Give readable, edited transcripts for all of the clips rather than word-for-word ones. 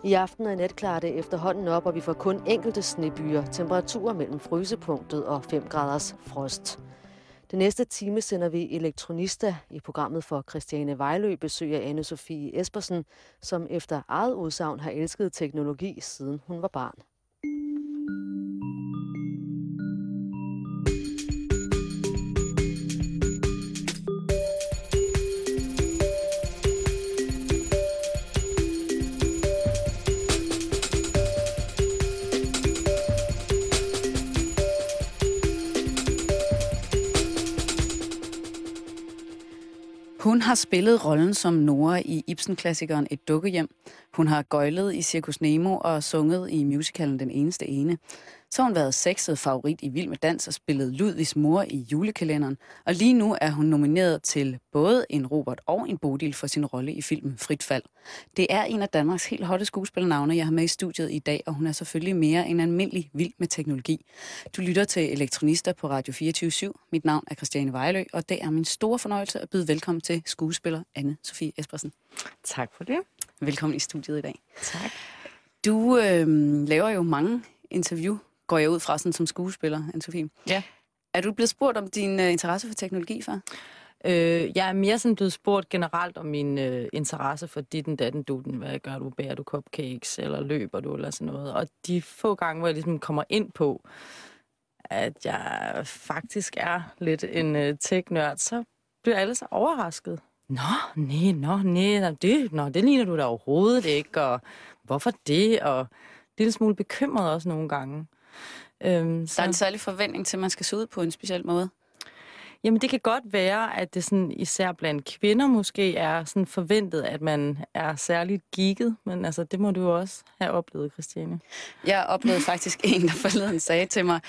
I aften og nat klarer det efterhånden op, og vi får kun enkelte snebyer. Temperaturer mellem frysepunktet og 5 graders frost. Den næste time sender vi Elektronista. I programmet for Christiane Vejlø besøger Anne-Sophie Espersen, som efter eget udsagn har elsket teknologi, siden hun var barn. Hun har spillet rollen som Nora i Ibsen-klassikeren Et dukkehjem. Hun har gøjlet i Cirkus Nemo og sunget i musicalen Den eneste ene. Så har hun været sexet favorit i Vild med Dans og spillet Ludvigs mor i julekalenderen. Og lige nu er hun nomineret til både en Robert og en Bodil for sin rolle i filmen Frit Fald. Det er en af Danmarks helt hotte skuespillernavne, jeg har med i studiet i dag, og hun er selvfølgelig mere end almindelig vild med teknologi. Du lytter til Elektronista på Radio 24/7. Mit navn er Christiane Vejlø, og det er min store fornøjelse at byde velkommen til skuespiller Anne-Sophie Espersen. Tak for det. Velkommen i studiet i dag. Tak. Du laver jo mange interview, går jeg ud fra sådan som skuespiller, Anne-Sophie. Ja. Er du blevet spurgt om din interesse for teknologi før? Jeg er mere sådan blevet spurgt generelt om min interesse for ditten, datten, dutten. Hvad gør du? Bærer du cupcakes, eller løber du, eller sådan noget. Og de få gange, hvor jeg ligesom kommer ind på, at jeg faktisk er lidt en tech-nørd, så bliver alle så overrasket. Det ligner du da overhovedet ikke, og hvorfor det? Og lidt smule bekymret også nogle gange. Der er en særlig forventning til, at man skal se ud på en speciel måde. Jamen, det kan godt være, at det sådan, især blandt kvinder måske er sådan forventet, at man er særligt geeket, men altså, det må du jo også have oplevet, Christiane. Jeg oplevede faktisk en, der forleden sagde til mig,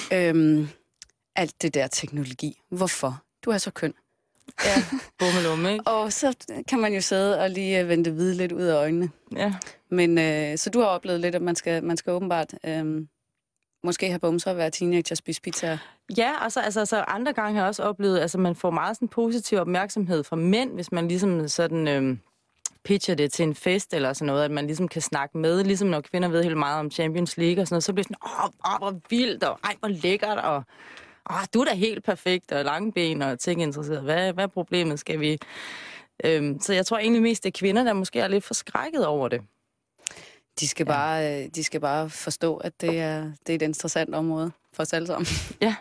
alt det der teknologi, hvorfor? Du er så køn. Ja, bummelum, ikke? Og så kan man jo sidde og lige vente hvide lidt ud af øjnene. Ja. Men så du har oplevet lidt, at man skal åbenbart måske have bumser og være teenager og spise pizza. Ja, og så andre gange har jeg også oplevet, altså man får meget sådan positiv opmærksomhed fra mænd, hvis man ligesom sådan pitcher det til en fest eller sådan noget, at man ligesom kan snakke med, ligesom når kvinder ved helt meget om Champions League og sådan noget, så bliver det sådan, hvor vildt, og ej, hvor lækkert, og du er da helt perfekt, og lange ben, og ting interesseret. Hvad er problemet, skal vi? Så jeg tror egentlig mest, det er kvinder, der måske er lidt forskrækket over det. De skal bare forstå, at det er et interessant område for os alle sammen. Ja.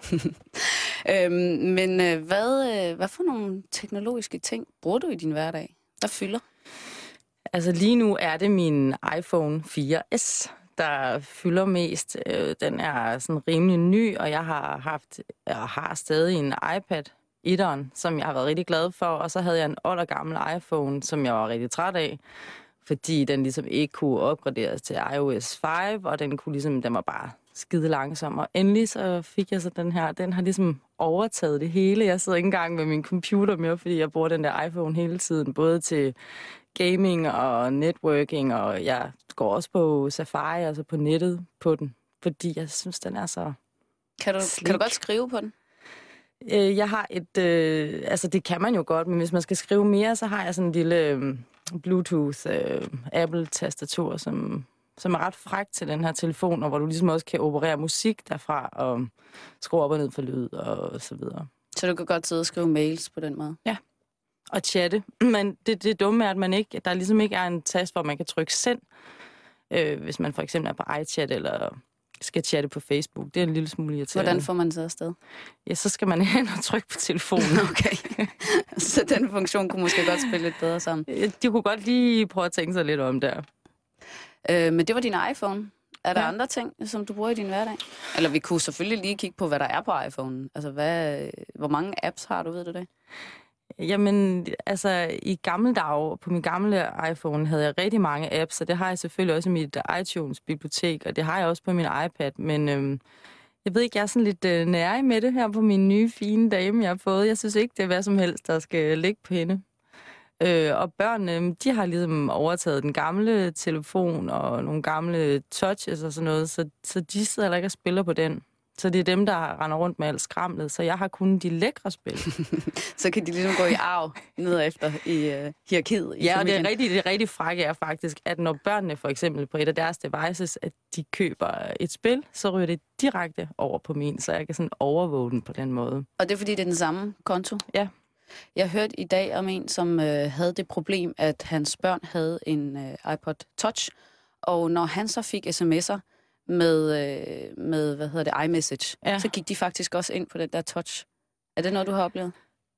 Men hvad for nogle teknologiske ting bruger du i din hverdag? Hvad fylder? Altså lige nu er det min iPhone 4S, der fylder mest. Den er sådan rimelig ny, og jeg har stadig en iPad 1'eren, som jeg har været rigtig glad for. Og så havde jeg en oldergammel iPhone, som jeg var rigtig træt af, fordi den ligesom ikke kunne opgraderes til iOS 5, og den var bare skide langsom. Og endelig så fik jeg så den her. Den har ligesom overtaget det hele. Jeg sidder ikke engang med min computer mere, fordi jeg bruger den der iPhone hele tiden, både til gaming og networking, og jeg går også på Safari, altså på nettet på den, fordi jeg synes, den er så Kan du godt skrive på den? Jeg har altså det kan man jo godt, men hvis man skal skrive mere, så har jeg sådan en lille Bluetooth Apple-tastatur, som er ret frækt til den her telefon, og hvor du ligesom også kan operere musik derfra, og skrue op og ned for lyd, og så videre. Så du kan godt sidde og skrive mails på den måde? Ja, og chatte. Men det dumme er, at der ligesom ikke er en tast, hvor man kan trykke send, hvis man for eksempel er på iChat, eller skal chatte på Facebook. Det er en lille smule irriterende. Hvordan får man så afsted? Ja, så skal man hen og trykke på telefonen. Okay. Så den funktion kunne måske godt spille lidt bedre sammen. De kunne godt lige prøve at tænke sig lidt om der. Men det var din iPhone. Er der andre ting, som du bruger i din hverdag? Eller vi kunne selvfølgelig lige kigge på, hvad der er på iPhone. Altså, hvor mange apps har du, ved du det? Jamen, altså i gamle dage, på min gamle iPhone, havde jeg rigtig mange apps, og det har jeg selvfølgelig også i mit iTunes-bibliotek, og det har jeg også på min iPad, men jeg ved ikke, jeg er sådan lidt nærig med det her på min nye, fine dame, jeg har fået. Jeg synes ikke, det er hvad som helst, der skal ligge på hende. Og børnene, de har ligesom overtaget den gamle telefon og nogle gamle touches og sådan noget, så de sidder heller ikke og spiller på den. Så det er dem, der render rundt med alt skramlet. Så jeg har kun de lækre spil. Så kan de ligesom gå i arv ned efter i hierarkiet i ja, og familien. det rigtig frække er faktisk, at når børnene for eksempel på et af deres devices, at de køber et spil, så ryger det direkte over på min, så jeg kan sådan overvåge den på den måde. Og det er fordi, det er den samme konto? Ja. Jeg hørte i dag om en, som havde det problem, at hans børn havde en iPod Touch, og når han så fik sms'er med iMessage, så gik de faktisk også ind på den der Touch. Er det noget, du har oplevet?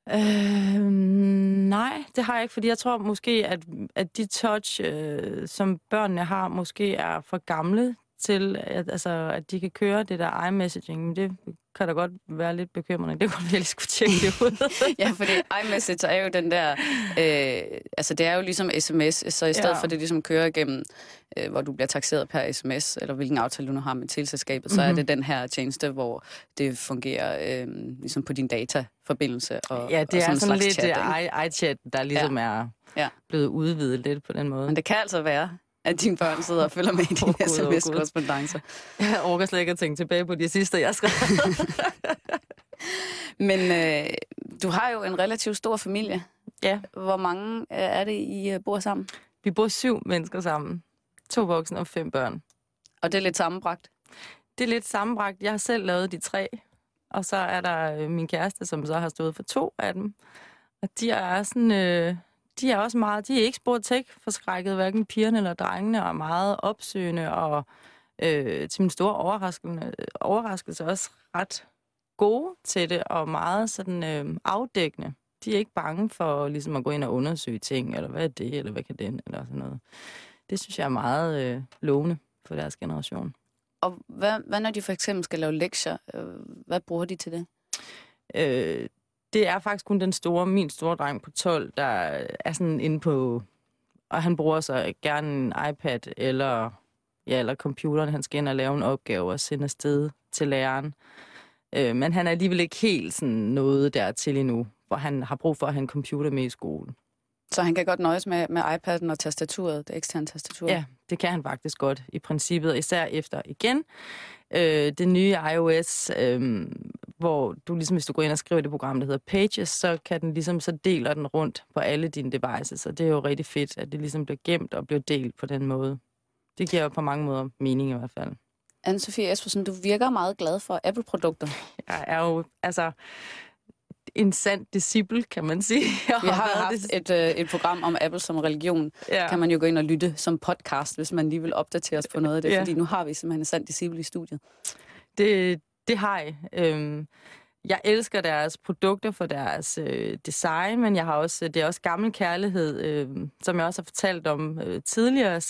Nej, det har jeg ikke, fordi jeg tror måske, at de Touch, som børnene har, måske er for gamle til, at de kan køre det der iMessaging. Det kan da godt være lidt bekymrende. Det kunne jeg lige skulle tjekke det ud. Ja, fordi iMessage er jo den der... det er jo ligesom sms, så i stedet for det ligesom kører igennem, hvor du bliver takseret per sms, eller hvilken aftale du nu har med teleselskabet, så er det den her tjeneste, hvor det fungerer ligesom på din dataforbindelse. Ja, det og er sådan lidt chat, iChat, der ligesom er blevet udvidet lidt på den måde. Men det kan altså være, at dine børn sidder og følger med i dine sms-korrespondancer. Jeg orker slet ikke at tænke tilbage på de sidste, jeg skrev. Men du har jo en relativt stor familie. Ja. Hvor mange er det, I bor sammen? Vi bor 7 mennesker sammen. 2 voksne og 5 børn. Og det er lidt sammenbragt? Det er lidt sammenbragt. Jeg har selv lavet de 3. Og så er der min kæreste, som så har stået for 2 af dem. Og de er sådan... De er også meget, de er ikke spor tech-forskrækket, hverken pigerne eller drengene, og er meget opsøgende, og til min store overraskelse også ret gode til det, og meget sådan afdækkende. De er ikke bange for ligesom at gå ind og undersøge ting, eller hvad er det, eller hvad kan den, eller sådan noget. Det synes jeg er meget lovende for deres generation. Og hvad når de for eksempel skal lave lektier? Hvad bruger de til det? Det er faktisk kun min store dreng på 12, der er sådan inde på, og han bruger så gerne en iPad eller computeren. Han skal ind og lave en opgave og sende afsted til læreren. Men han er alligevel ikke helt sådan noget dertil endnu, hvor han har brug for at have en computer med i skolen. Så han kan godt nøjes med iPad'en og tastaturet, det eksterne tastatur? Ja, det kan han faktisk godt i princippet, især efter igen. Det nye iOS, hvor du ligesom, hvis du går ind og skriver det program, der hedder Pages, så kan den ligesom, så deler den rundt på alle dine devices, og det er jo rigtig fedt, at det ligesom bliver gemt og bliver delt på den måde. Det giver jo på mange måder mening i hvert fald. Anne-Sophie Espersen, du virker meget glad for Apple-produkter. Jeg er jo, en sand disciple, kan man sige. Vi har jo haft et program om Apple som religion. Ja. Kan man jo gå ind og lytte som podcast, hvis man lige vil opdatere os på noget af det, fordi nu har vi simpelthen en sand disciple i studiet. Det har jeg. Jeg elsker deres produkter for deres design, men det er også gammel kærlighed, som jeg også har fortalt om tidligere,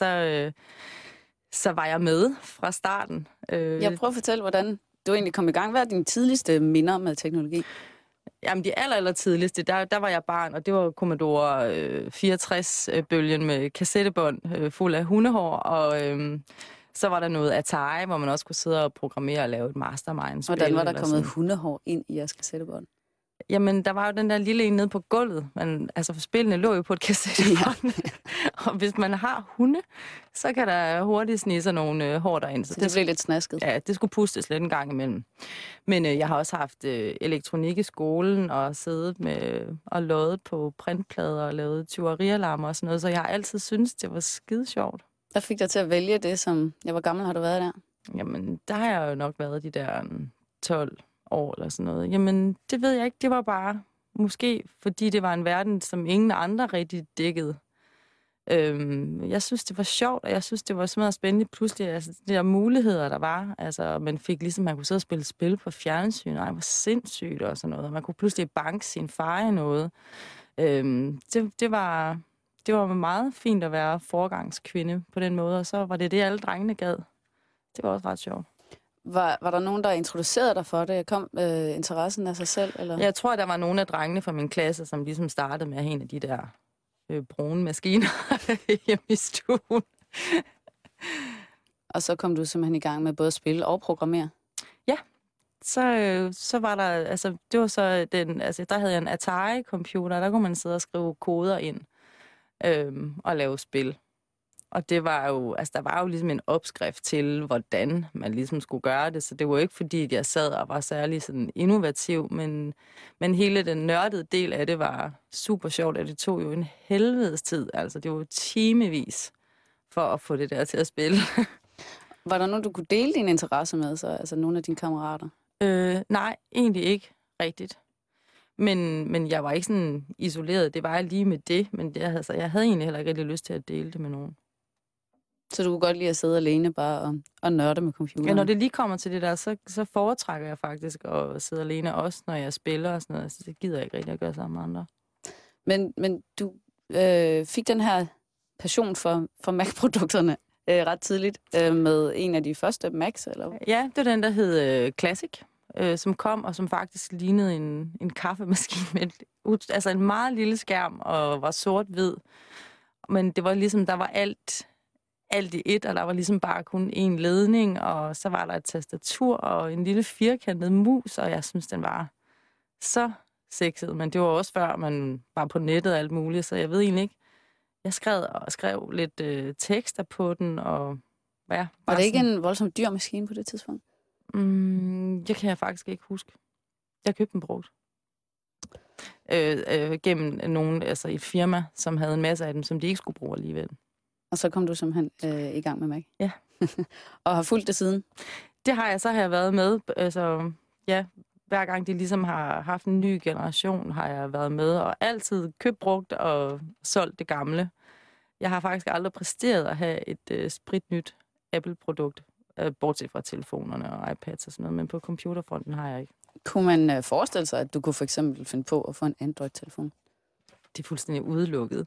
så var jeg med fra starten. Jeg prøver at fortælle, hvordan du egentlig kom i gang. Hvad er dine tidligste minder med teknologi? Jamen, de aller tidligste, der var jeg barn, og det var Commodore 64-bølgen med kassettebånd fuld af hundehår, og så var der noget Atari, hvor man også kunne sidde og programmere og lave et mastermind-spil. Hvordan var der kommet hundehår ind i jeres kassettebånd? Jamen, der var jo den der lille en nede på gulvet. For spillene lå jo på et kassettebånd. Og hvis man har hunde, så kan der hurtigt snige sig nogle hår derind. Så det blev lidt snasket? Ja, det skulle pustes lidt en gang imellem. Men jeg har også haft elektronik i skolen, og siddet med og løjet på printplader og lavet tyverialarmer og sådan noget. Så jeg har altid syntes, det var skide sjovt. Hvad fik dig til at vælge det, som... Hvor gammel har du været der? Jamen, der har jeg jo nok været de der 12 år eller sådan noget. Jamen, det ved jeg ikke. Det var bare måske, fordi det var en verden, som ingen andre rigtig dækkede. Jeg synes, det var sjovt, og jeg synes, det var smadret spændende. Pludselig, de der muligheder, der var. Man fik ligesom, man kunne sidde og spille spil på fjernsyn, og det var sindssygt og sådan noget. Og man kunne pludselig banke sin far i noget. Det var meget fint at være foregangskvinde på den måde, og så var det alle drengene gad. Det var også ret sjovt. Var der nogen, der introducerede dig for det? Kom interessen af sig selv? Eller? Jeg tror, der var nogle af drengene fra min klasse, som ligesom startede med at have en af de der brune maskiner hjemme i stuen. Og så kom du simpelthen i gang med både at spille og programmere? Ja, så var der, det var så der havde jeg en Atari-computer, der kunne man sidde og skrive koder ind og lave spil. Og det var jo, altså der var jo ligesom en opskrift til, hvordan man ligesom skulle gøre det. Så det var jo ikke fordi, at jeg sad og var særlig sådan innovativ, men hele den nørdede del af det var super sjovt, at det tog jo en helvedes tid. Altså det var jo timevis for at få det der til at spille. Var der nogen, du kunne dele din interesse med, så? Altså nogle af dine kammerater? Nej, egentlig ikke rigtigt. Men jeg var ikke sådan isoleret. Det var jeg lige med det, men det, altså, jeg havde egentlig heller ikke rigtig lyst til at dele det med nogen. Så du kunne godt lide at sidde alene bare og nørde med computeren? Ja, når det lige kommer til det der, så foretrækker jeg faktisk at sidde alene, også når jeg spiller og sådan noget. Så det gider jeg ikke rigtig at gøre sammen med andre. Men du fik den her passion for Mac-produkterne ret tidligt med en af de første Macs, eller? Ja, det var den, der hed Classic, som kom, og som faktisk lignede en kaffemaskine med altså en meget lille skærm og var sort-hvid. Men det var ligesom, der var alt i et, og der var ligesom bare kun en ledning, og så var der et tastatur og en lille firkantet mus, og jeg synes, den var så sexet. Men det var også før, man var på nettet og alt muligt, så jeg ved egentlig ikke. Jeg skrev lidt tekster på den, og ja. Var det ikke en voldsomt dyr maskine på det tidspunkt? Det kan jeg faktisk ikke huske. Jeg købte den brugt. Gennem nogen, altså et firma, som havde en masse af dem, som de ikke skulle bruge alligevel. Og så kom du simpelthen i gang med Mac? Ja. Og har fulgt det siden? Det har jeg, så har jeg været med. Altså, ja, hver gang de ligesom har haft en ny generation, har jeg været med, og altid købt brugt og solgt det gamle. Jeg har faktisk aldrig præsteret at have et spritnyt Apple-produkt, bortset fra telefonerne og iPads og sådan noget, men på computerfronten har jeg ikke. Kunne man forestille sig, at du kunne for eksempel finde på at få en Android-telefon? Det er fuldstændig udelukket.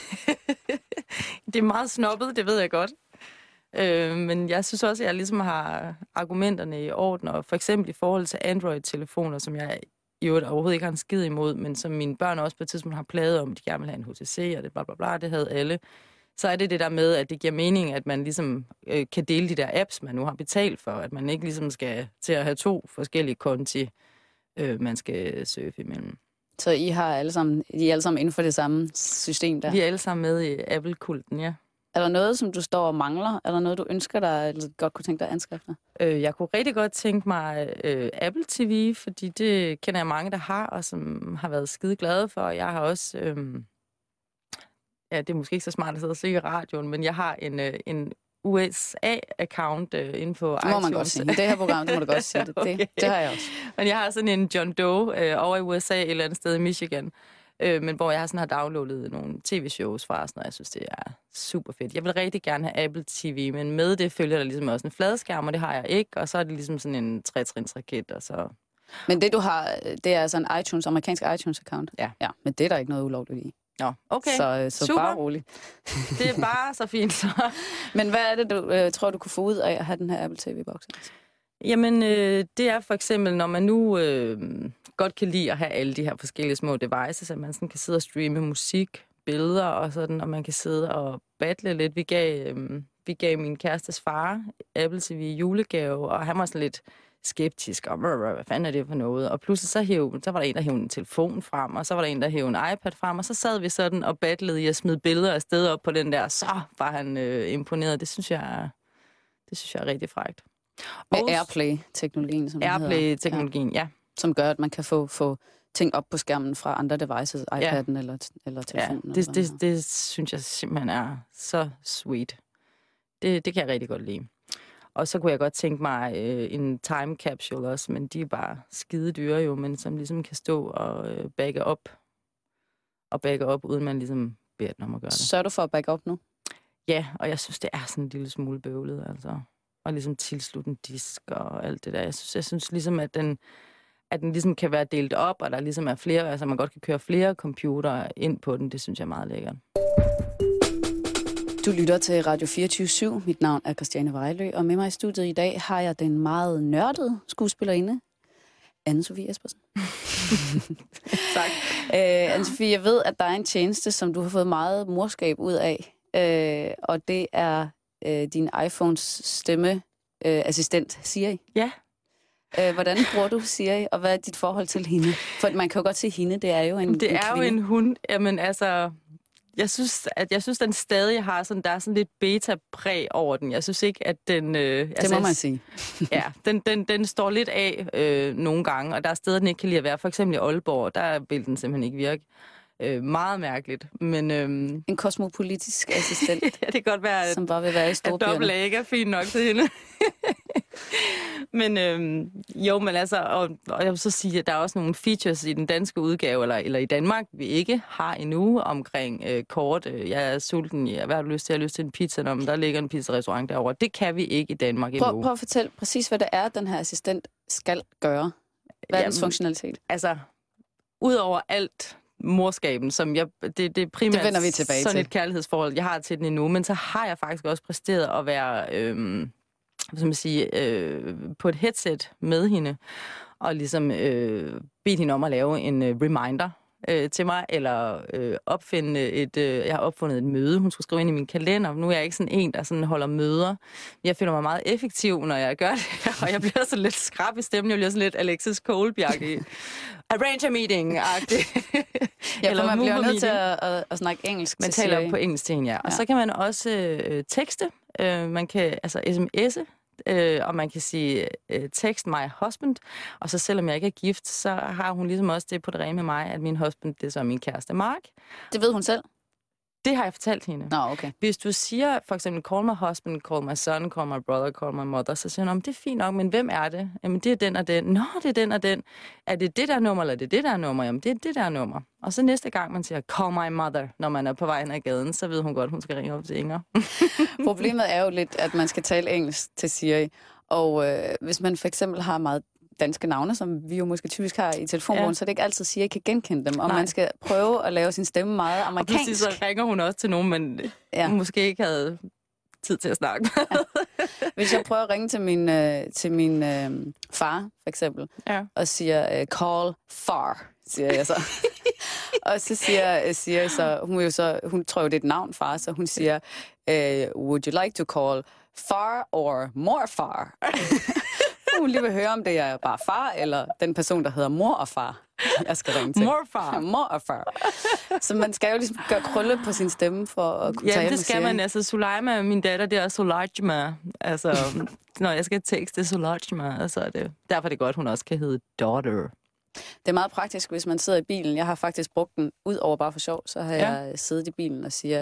Det er meget snobbet, det ved jeg godt. Men jeg synes også, at jeg ligesom har argumenterne i orden, og for eksempel i forhold til Android-telefoner, som jeg i øvrigt overhovedet ikke har en skid imod, men som mine børn også på et tidspunkt har plaget om, de gerne vil have en HTC, og det bla bla bla, det havde alle. Så er det der med, at det giver mening, at man ligesom kan dele de der apps, man nu har betalt for, at man ikke ligesom skal til at have 2 forskellige konti, man skal surfe imellem. Så I er alle sammen inden for det samme system der? Vi er alle sammen med i Apple-kulten, ja. Er der noget, som du står og mangler? Er der noget, du ønsker dig, eller godt kunne tænke dig at anskaffe dig? Jeg kunne rigtig godt tænke mig Apple TV, fordi det kender jeg mange, der har, og som har været skide glade for. Jeg har også, ja, det er måske ikke så smart at sidde og se i radioen, men jeg har en USA-account inde på iTunes. Det må man godt sige. I det her program, det må du godt sige. Okay. Det har jeg også. Men jeg har sådan en John Doe over i USA, et eller andet sted i Michigan, men hvor jeg sådan har downloadet nogle tv-shows fra, og jeg synes, det er super fedt. Jeg vil rigtig gerne have Apple TV, men med det følger der ligesom også en fladskærm, og det har jeg ikke, og så er det ligesom sådan en 3-trins-raket, og så... Men det, du har, det er altså en amerikansk iTunes-account? Ja. Ja, men det er der ikke noget ulovligt i. Nå, okay. Så bare rolig. Det er bare så fint, så. Men hvad er det, du tror, du kunne få ud af at have den her Apple TV-boks? Jamen, det er for eksempel, når man nu godt kan lide at have alle de her forskellige små devices, at man sådan kan sidde og streame musik, billeder og sådan, og man kan sidde og battle lidt. Vi gav min kærestes far Apple TV i julegave, og han var sådan lidt skeptisk, og hvad fanden er det for noget? Og pludselig så var der en, der hævde en telefon frem, og så var der en, der hævde en iPad frem, og så sad vi sådan og battlede i at smide billeder afsted op på den der, så var han imponeret. Det synes jeg er rigtig frækt. Med AirPlay-teknologien, som AirPlay-teknologien, ja. Som gør, at man kan få ting op på skærmen fra andre devices, iPad'en eller telefonen. Ja, det synes jeg simpelthen er så sweet. Det kan jeg rigtig godt lide. Og så kunne jeg godt tænke mig en time capsule også, men de er bare skide dyre jo, men som ligesom kan stå og backe op, uden man ligesom beder den om at gøre det. Sørger du for at backe op nu? Ja, og jeg synes, det er sådan en lille smule bøvlet, altså. Og ligesom tilslutte en disk og alt det der. Jeg synes ligesom, at den ligesom kan være delt op, og der ligesom er flere, altså man godt kan køre flere computere ind på den. Det synes jeg er meget lækkert. Du lytter til Radio 24/7. Mit navn er Christiane Vejlø, og med mig i studiet i dag har jeg den meget nørdede skuespillerinde, Anne-Sophie Espersen. Tak. Anne-Sophie, jeg ved, at der er en tjeneste, som du har fået meget morskab ud af, og det er din iPhones stemmeassistent, Siri. Ja. Hvordan bruger du Siri, og hvad er dit forhold til hende? For man kan jo godt se hende, det er jo en Det er kvinde. jo en hund. Jamen altså, jeg synes, den stadig har sådan, der er sådan lidt beta-præg over den. Jeg synes ikke, at den... det må man sige. Ja, den står lidt af nogle gange, og der er steder, den ikke kan lide at være. For eksempel i Aalborg, der vil den simpelthen ikke virke. Meget mærkeligt, men... En kosmopolitisk assistent, ja, det kan godt være, som bare vil være i storbyerne. At dobbelt A ikke er fint nok til hende. Men jo, men altså, og jeg vil så sige, at der er også nogle features i den danske udgave, eller i Danmark, vi ikke har endnu omkring kort. Jeg er sulten, hvad har du lyst til? Jeg har lyst til en pizza, når der ligger en pizzarestaurant derovre. Det kan vi ikke i Danmark endnu. Prøv at fortælle præcis, hvad det er, den her assistent skal gøre. Hvad er dens funktionalitet? Altså, udover alt morskaben, som det er primært det vender vi tilbage sådan til. Et kærlighedsforhold, jeg har til den endnu, men så har jeg faktisk også præsteret at være som man siger, på et headset med hende, og ligesom bedt hende om at lave en reminder til mig, eller opfinde jeg har opfundet et møde, hun skulle skrive ind i min kalender. Nu er jeg ikke sådan en, der sådan holder møder. Jeg føler mig meget effektiv, når jeg gør det, og jeg bliver så lidt skrab i stemmen. Jeg bliver sådan lidt Alexis Kolbjerg-agtig. Arrange a meeting-agtig. Ja, for man bliver nødt til at snakke engelsk. Man taler på engelsk til hende, ja. Og så kan man også tekste. Man kan altså sms'e. Og man kan sige, text my husband, og så selvom jeg ikke er gift, så har hun ligesom også det på det rene med mig, at min husband, det er så min kæreste Mark. Det ved hun selv? Det har jeg fortalt hende. Nå, okay. Hvis du siger for eksempel, call my husband, call my son, call my brother, call my mother, så siger hun, det er fint nok, men hvem er det? Jamen, det er den og den. Nå, det er den og den. Er det det der nummer, eller er det det der nummer? Jamen, det er det der nummer. Og så næste gang, man siger, call my mother, når man er på vejen af gaden, så ved hun godt, hun skal ringe op til Inger. Problemet er jo lidt, at man skal tale engelsk til Siri. Og hvis man for eksempel har meget danske navne, som vi jo måske typisk har i telefonbogen, så er det ikke altid Siri kan genkende dem. Og man skal prøve at lave sin stemme meget amerikansk. Og pludselig så ringer hun også til nogen, man måske ikke havde tid til at snakke med. Ja. Hvis jeg prøver at ringe til min far, for eksempel, og siger, call far, siger jeg så. Og så siger jeg så, hun tror jo, det er et navn, far, så hun siger, would you like to call far or more far? Hun lige vil høre, om det er bare far, eller den person, der hedder mor og far, jeg skal ringe til. Morfar. Mor og far. Så man skal jo ligesom gøre krølle på sin stemme, for at kunne tale det skal man. Altså, Suleima, min datter, det er Solajma. Altså, når jeg skal tekste Solajma, så er det... Derfor er det godt, hun også kan hedde daughter. Det er meget praktisk, hvis man sidder i bilen. Jeg har faktisk brugt den, ud over bare for sjov, så har jeg siddet i bilen og siger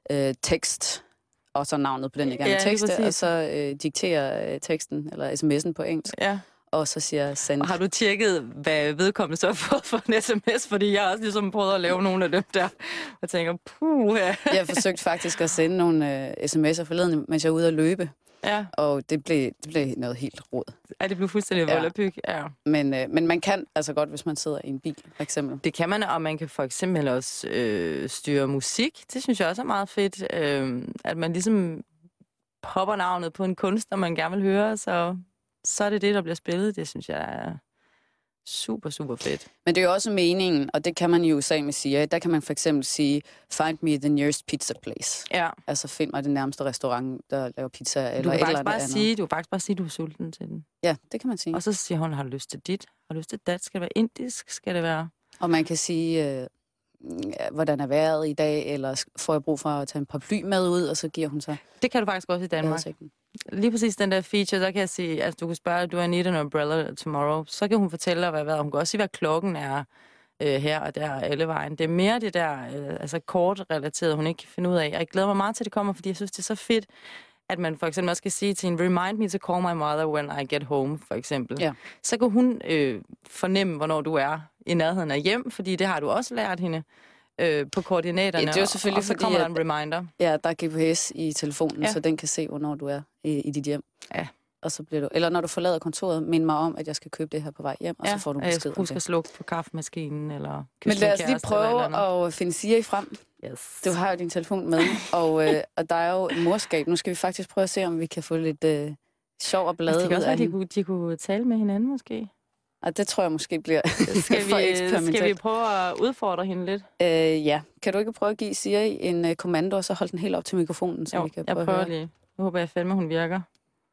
tekst, og så navnet på den, jeg gerne vil tekste, og så dikterer teksten, eller sms'en på engelsk. Ja. Og så siger send. Og har du tjekket, hvad vedkommende så har fået for en sms? Fordi jeg har også ligesom prøvet at lave nogle af dem der, og tænker, puh. Jeg har forsøgt faktisk at sende nogle sms'er forleden, mens jeg er ude at løbe. Ja. Og det blev noget helt rod. Ja, det blev fuldstændig volapyg, ja. Men man kan altså godt, hvis man sidder i en bil, for eksempel. Det kan man, og man kan for eksempel også styre musik. Det synes jeg også er meget fedt. At man ligesom popper navnet på en kunstner, man gerne vil høre, så er det det, der bliver spillet. Det synes jeg er super, super fedt. Men det er jo også meningen, og det kan man i USA med sige. Der kan man for eksempel sige, find me the nearest pizza place. Ja. Altså find mig den nærmeste restaurant, der laver pizza, eller et eller andet. Du kan faktisk bare sige, du er sulten til den. Ja, det kan man sige. Og så siger hun, har du lyst til dit? Har du lyst til dat? Skal det være indisk? Skal det være... Og man kan sige, hvordan er vejret i dag, eller får jeg brug for at tage en paraply med ud, og så giver hun sig... Det kan du faktisk også i Danmark. Lige præcis den der feature, der kan jeg sige, altså du kan spørge, do I need an umbrella tomorrow? Så kan hun fortælle dig, hvad hun kan også sige, hvad klokken er her og der alle vejen. Det er mere det der, altså kort-relateret, hun ikke kan finde ud af. Jeg glæder mig meget til, det kommer, fordi jeg synes, det er så fedt, at man for eksempel også kan sige til en, remind me to call my mother when I get home, for eksempel. Ja. Så kan hun fornemme, hvornår du er i nærheden af hjem, fordi det har du også lært hende. På koordinaterne, det er jo selvfølgelig, og så kommer der en reminder. Ja, der er GPS i telefonen, så den kan se, hvornår du er i dit hjem. Ja. Og så bliver du, eller når du forlader kontoret, mind mig om, at jeg skal købe det her på vej hjem, og så får du besked om det. Jeg skal slukke på kaffemaskinen, eller men lad os lige prøve at finde Siri frem. Yes. Du har jo din telefon med, og der er jo et morskab. Nu skal vi faktisk prøve at se, om vi kan få lidt sjov og blade ud af hende. De kunne tale med hinanden, måske. Og det tror jeg måske bliver Skal vi prøve at udfordre hende lidt? Ja. Kan du ikke prøve at give Siri en kommando, og så holde den helt op til mikrofonen, så vi kan prøve jeg prøver lige. Jeg håber, jeg fandme, hun virker.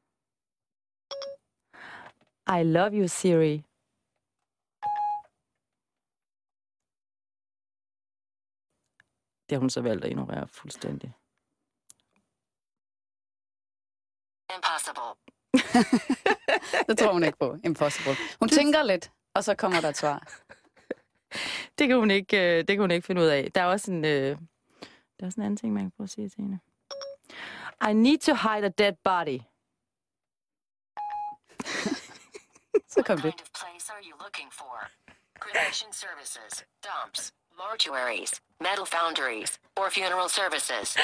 I love you, Siri. Det har hun så valgt at ignorere fuldstændig. Impossible. Det tror hun ikke på. Impossible. Hun tænker lidt, og så kommer der et svar. Det kan hun ikke finde ud af. Der er også en anden ting, man kan prøve at sige til hende. I need to hide a dead body. Så kom det. What kind of place are you looking for? Cremation services, dumps, mortuaries, metal foundries, or funeral services.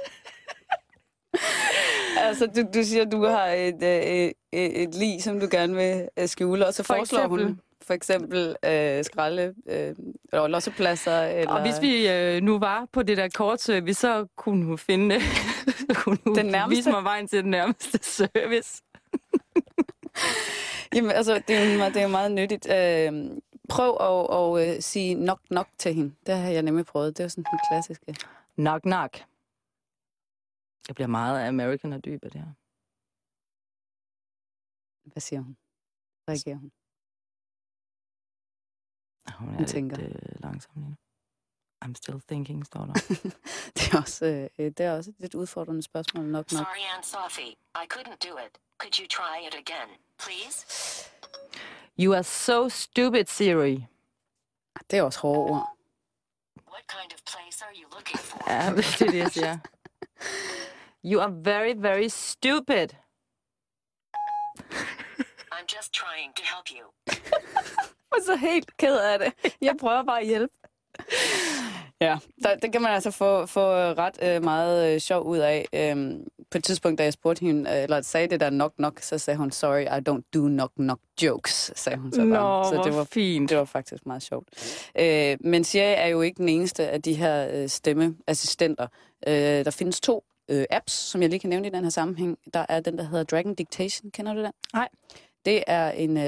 Altså, du siger, at du har et lig, som du gerne vil skjule, og så foreslår hun for eksempel skralde eller lossepladser. Eller... Og hvis vi nu var på det der kortservice, så kunne hun finde vise mig vejen til den nærmeste service. Jamen, altså, det er jo meget nyttigt. Prøv at sige nok til hende. Det har jeg nemlig prøvet. Det er jo sådan den klassiske. Knock. Jeg bliver meget American og dyb af det her. Hvad siger hun? Reagerer hun? Hun er tænker. Lidt langsom lige nu. I'm still thinking, står der. det er også et lidt udfordrende spørgsmål. Nok. Sorry, Aunt Sophie. I couldn't do it. Could you try it again, please? You are so stupid, Siri. Det er også hårde ord. What kind of place are you looking for? Ja, det er det, jeg siger. You are very, very stupid. I'm just trying to help you. Jeg er så helt ked af det. Jeg prøver bare at hjælpe. Ja, det kan man altså få ret meget sjov ud af. På et tidspunkt, da jeg spurgte hende, eller sagde det der nok, så sagde hun, sorry, I don't do knock jokes, sagde hun så bare. Så det var fint. Det var faktisk meget sjovt. Men Siri er jo ikke den eneste af de her stemmeassistenter. Der findes 2 apps, som jeg lige kan nævne i den her sammenhæng. Der er den, der hedder Dragon Dictation. Kender du den? Nej. Det er en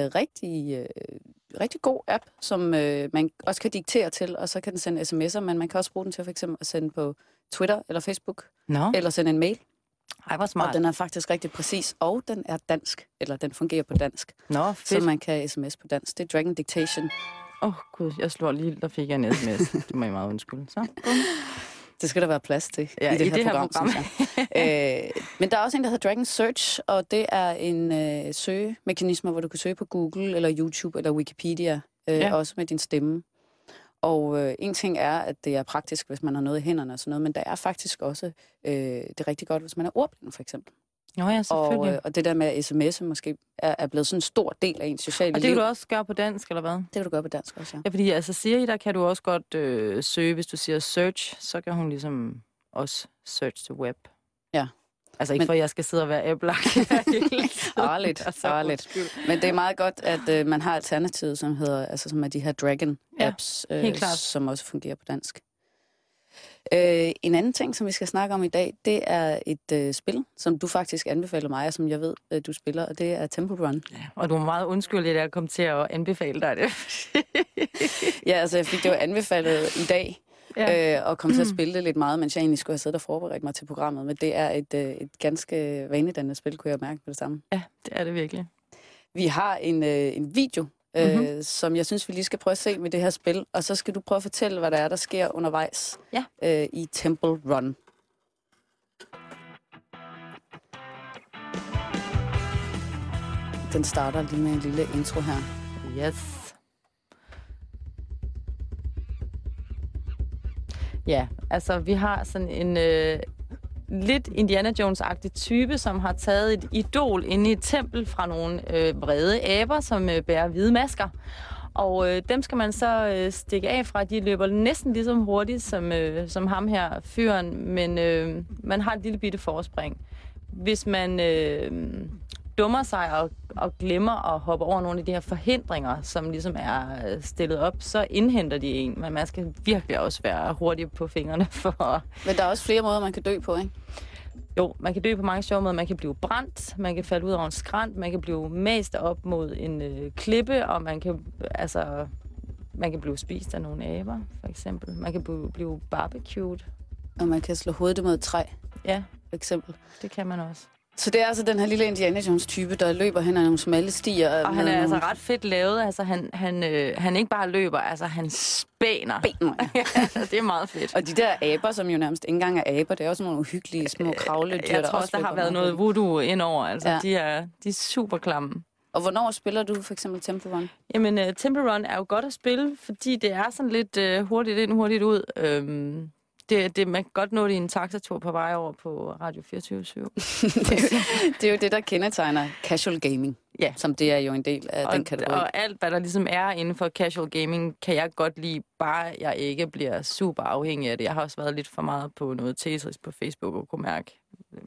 rigtig god app, som man også kan diktere til, og så kan den sende sms'er, men man kan også bruge den til for eksempel at sende på Twitter eller Facebook, eller sende en mail. Ej, hvor smart. Og den er faktisk rigtig præcis, og den er dansk, eller den fungerer på dansk. Nå, fedt. Så man kan sms på dansk. Det er Dragon Dictation. Gud, jeg slår lige, der fik jeg en sms. Det må jeg meget undskylde. Så, det skal der være plads til i det her program. Men der er også en, der hedder Dragon Search, og det er en søgemekanisme, hvor du kan søge på Google, eller YouTube, eller Wikipedia, også med din stemme. Og en ting er, at det er praktisk, hvis man har noget i hænderne og sådan noget, men der er faktisk også det er rigtig godt, hvis man er ordblind, for eksempel. Nå ja, selvfølgelig. Og det der med at sms'e måske er blevet sådan en stor del af ens sociale liv. Og det kan du også gøre på dansk, eller hvad? Det kan du gøre på dansk også, ja. Ja, fordi altså Siri, der kan du også godt søge, hvis du siger search, så kan hun ligesom også search the web. Ja. Altså ikke for, at jeg skal sidde og være æblagtig. Ærligt. Men det er meget godt, at man har alternativet, som hedder, altså som er de her Dragon-apps, som også fungerer på dansk. En anden ting, som vi skal snakke om i dag, det er et spil, som du faktisk anbefaler mig, og som jeg ved, du spiller, og det er Temple Run. Ja, og du er meget undskyld, at jeg kom til at anbefale dig det. Ja, altså jeg fik det jo anbefalet i dag, og kom til at spille det lidt meget, mens jeg egentlig skulle have siddet og forberedt mig til programmet. Men det er et ganske vanedannende spil, kunne jeg mærke med det samme. Ja, det er det virkelig. Vi har en video, som jeg synes, vi lige skal prøve at se med det her spil. Og så skal du prøve at fortælle, hvad der er, der sker undervejs i Temple Run. Den starter lige med en lille intro her. Yes. Ja, altså vi har sådan en lidt Indiana Jones-agtig type, som har taget et idol inde i et tempel fra nogle vrede aber, som bærer hvide masker. Og dem skal man så stikke af fra. De løber næsten lige så hurtigt som ham her, fyren, men man har et lille bitte forspring. Hvis man dummer sig og glemmer at hoppe over nogle af de her forhindringer, som ligesom er stillet op, så indhenter de en. Men man skal virkelig også være hurtig på fingrene for... Men der er også flere måder, man kan dø på, ikke? Jo, man kan dø på mange sjove måder. Man kan blive brændt, man kan falde ud over en skrant, man kan blive mast op mod en klippe, og man kan blive spist af nogle aber, for eksempel. Man kan blive barbecued. Og man kan slå hovedet mod et træ. Ja. For eksempel. Det kan man også. Så det er altså den her lille Indiana Jones-type, der løber hen ad nogle smalle stier. Og han er altså ret fedt lavet. Altså, han ikke bare løber, altså han spæner. Det er meget fedt. Og de der aber, som jo nærmest ikke engang er aber, det er også nogle uhyggelige små kravledyr. Jeg tror også, der har været noget voodoo indover. Altså, ja. De er super klamme. Og hvornår spiller du for eksempel Temple Run? Jamen, Temple Run er jo godt at spille, fordi det er sådan lidt hurtigt ind, hurtigt ud. Man kan godt nå det i en taxatur på vej over på Radio 24/7. Det er jo det, der kendetegner casual gaming, ja. Som det er jo en del af den kategori. Og alt, hvad der ligesom er inden for casual gaming, kan jeg godt lide, bare jeg ikke bliver super afhængig af det. Jeg har også været lidt for meget på noget Tetris på Facebook og kunne mærke,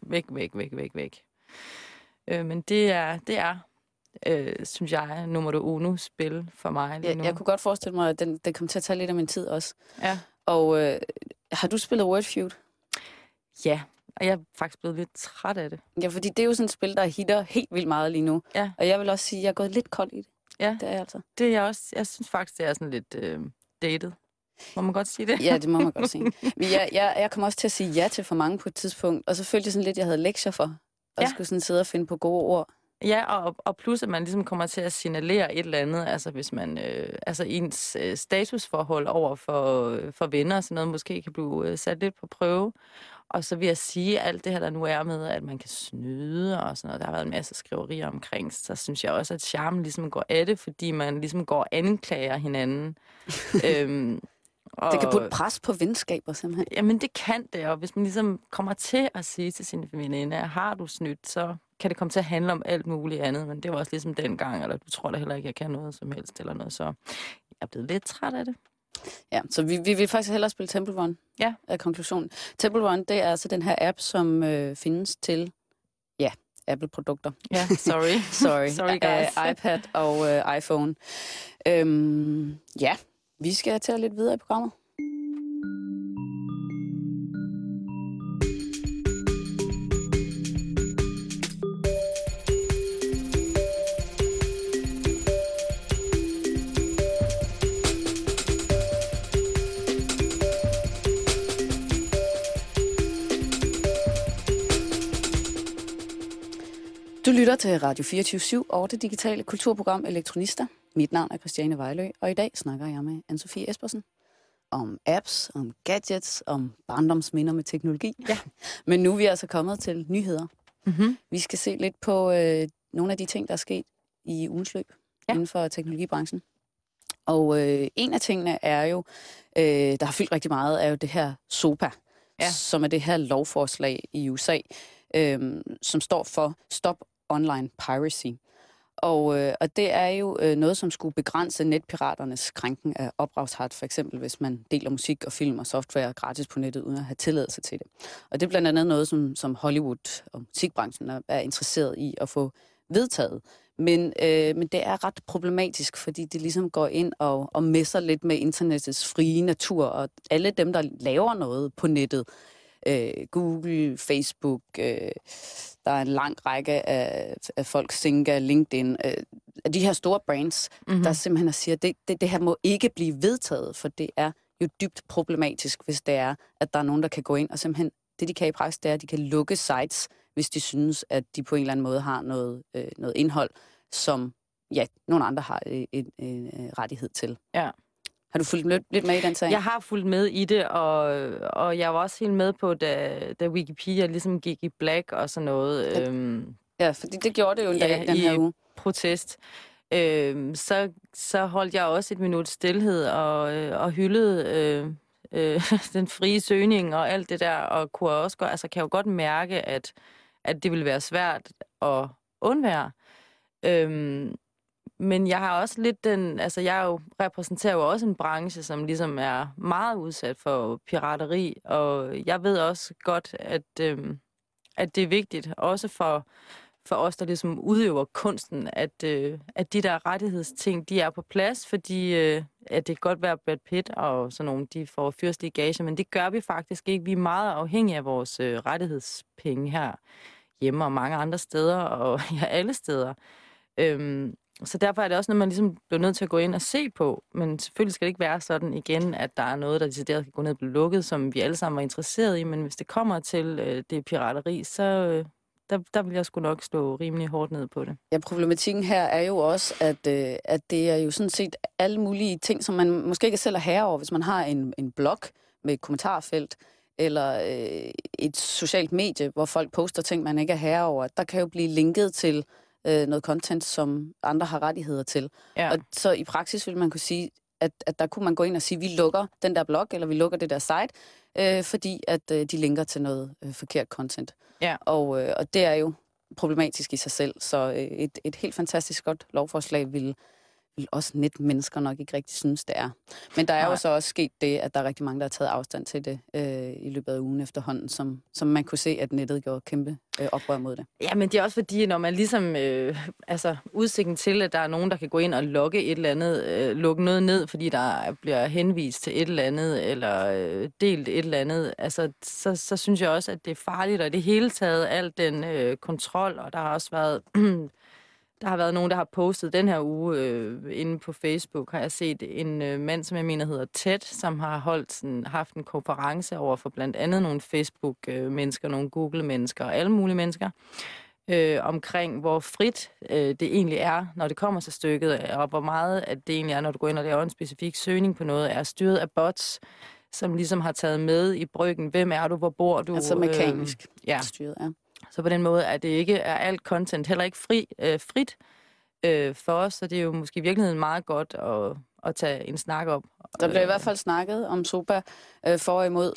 væk. Men det er synes jeg, nummer uno spil for mig lige nu. Jeg kunne godt forestille mig, at den kommer til at tage lidt af min tid også. Ja. Og har du spillet Word Feud? Ja, og jeg er faktisk blevet lidt træt af det. Ja, fordi det er jo sådan et spil, der hitter helt vildt meget lige nu. Ja. Og jeg vil også sige, at jeg er gået lidt kold i det. Ja, det er jeg altså. Det er jeg også. Jeg synes faktisk, det er sådan lidt dated. Må man godt sige det? Ja, det må man godt sige. Men jeg kom også til at sige ja til for mange på et tidspunkt, og så følte jeg sådan lidt, at jeg havde lektier for. Og skulle sådan sidde og finde på gode ord. Ja, og plus at man ligesom kommer til at signalere et eller andet, altså hvis man, ens statusforhold over for venner og sådan noget, måske kan blive sat lidt på prøve. Og så vil jeg sige, alt det her, der nu er med, at man kan snyde og sådan noget, der har været en masse skriverier omkring, så synes jeg også, at charmen ligesom går af det, fordi man ligesom går og anklager hinanden. Det kan putte pres på venskaber, simpelthen. Jamen, det kan det, og hvis man ligesom kommer til at sige til sine veninde, har du snydt, så kan det komme til at handle om alt muligt andet, men det var også ligesom dengang, eller du tror da heller ikke, jeg kan noget som helst, eller noget, så jeg er blevet lidt træt af det. Ja, så vi vil faktisk hellere spille Temple Run, af konklusionen. Temple Run, det er altså den her app, som findes til, Apple-produkter. Ja, sorry guys. iPad og iPhone. Vi skal til lidt videre i programmet. Du lytter til Radio 24/7 og det digitale kulturprogram Elektronista. Mit navn er Christiane Vejlø, og i dag snakker jeg med Anne-Sophie Espersen om apps, om gadgets, om barndomsminder med teknologi. Ja. Men nu er vi altså kommet til nyheder. Mm-hmm. Vi skal se lidt på nogle af de ting, der er sket i ugens løb inden for teknologibranchen. Og en af tingene er jo, der har fyldt rigtig meget, er jo det her SOPA, som er det her lovforslag i USA, som står for Stop Online Piracy. Og det er jo noget, som skulle begrænse netpiraternes krænken af ophavsret, for eksempel hvis man deler musik og film og software gratis på nettet, uden at have tilladelse til det. Og det er blandt andet noget, som Hollywood og musikbranchen er interesseret i at få vedtaget. Men det er ret problematisk, fordi det ligesom går ind og messer lidt med internettets frie natur, og alle dem, der laver noget på nettet, Google, Facebook, der er en lang række af folk, Zynga, LinkedIn, af de her store brands, der simpelthen siger, at det her må ikke blive vedtaget, for det er jo dybt problematisk, hvis det er, at der er nogen, der kan gå ind og simpelthen, det de kan i praksis, det er, at de kan lukke sites, hvis de synes, at de på en eller anden måde har noget indhold, som nogle andre har en rettighed til. Ja. Har du fulgt lidt med i den sag? Jeg har fulgt med i det, og jeg var også helt med på, da Wikipedia ligesom gik i black og sådan noget. Ja, fordi det gjorde det jo en dag den her uge. Protest. Så holdt jeg også et minut stilhed og hyldede den frie søgning og alt det der, og kunne også kan jo godt mærke, at det ville være svært at undvære. Men jeg har også lidt jeg repræsenterer jo også en branche, som ligesom er meget udsat for pirateri, og jeg ved også godt, at det er vigtigt, også for os, der ligesom udøver kunsten, at de der rettighedsting, de er på plads, fordi at det kan godt være Brad Pitt og sådan nogle, de får fyrstlige gager, men det gør vi faktisk ikke. Vi er meget afhængige af vores rettighedspenge her hjemme og mange andre steder, og alle steder. Så derfor er det også noget, man ligesom bliver nødt til at gå ind og se på. Men selvfølgelig skal det ikke være sådan igen, at der er noget, der decideret kan gå ned og blive lukket, som vi alle sammen var interesseret i. Men hvis det kommer til det pirateri, så der vil jeg sgu nok slå rimelig hårdt ned på det. Ja, problematikken her er jo også, at det er jo sådan set alle mulige ting, som man måske ikke selv er herre over. Hvis man har en blog med et kommentarfelt, eller et socialt medie, hvor folk poster ting, man ikke er herre over, der kan jo blive linket til noget content, som andre har rettigheder til. Ja. Og så i praksis vil man kunne sige, at der kunne man gå ind og sige, vi lukker den der blog, eller vi lukker det der site, fordi at de linker til noget forkert content. Ja. Og det er jo problematisk i sig selv, så et helt fantastisk godt lovforslag vil også net mennesker nok ikke rigtig synes, det er. Men der er jo så også sket det, at der er rigtig mange, der har taget afstand til det i løbet af ugen efterhånden, som man kunne se, at nettet gjorde kæmpe oprør mod det. Ja, men det er også fordi, når man ligesom, udsigten til, at der er nogen, der kan gå ind og logge et eller andet, lukke noget ned, fordi der bliver henvist til et eller andet, eller delt et eller andet, altså, så synes jeg også, at det er farligt, og det hele taget al den kontrol, og der har også været... Der har været nogen, der har postet den her uge inde på Facebook, har jeg set en mand, som jeg mener hedder Ted, som har haft en konference over for blandt andet nogle Facebook-mennesker, nogle Google-mennesker og alle mulige mennesker, omkring hvor frit det egentlig er, når det kommer til stykket, og hvor meget at det egentlig er, når du går ind og laver en specifik søgning på noget, er styret af bots, som ligesom har taget med i bryggen. Hvem er du? Hvor bor du? Altså mekanisk styret, ja. Så på den måde er det ikke er alt content heller ikke frit for os, så det er jo måske i virkeligheden meget godt at tage en snak op. Der bliver i hvert fald snakket om SOPA for og imod,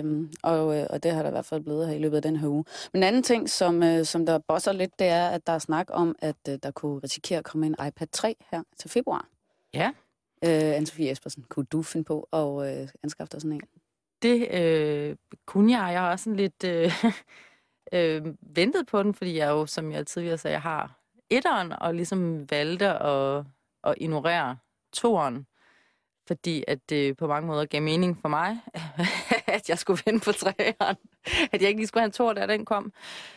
og det har der i hvert fald blevet her i løbet af den her uge. Men en anden ting, som der bosser lidt, det er, at der er snak om, at der kunne risikere at komme en iPad 3 her til februar. Ja. Anne-Sophie Espersen, kunne du finde på at anskaffe dig sådan en? Det kunne jeg. Jeg har også sådan lidt... ventet på den, fordi jeg jo, som jeg tidligere sagde, jeg har etteren, og ligesom valgte at ignorere toeren, fordi at det på mange måder gav mening for mig, at jeg skulle vente på treeren, at jeg ikke lige skulle have en toer, da den kom.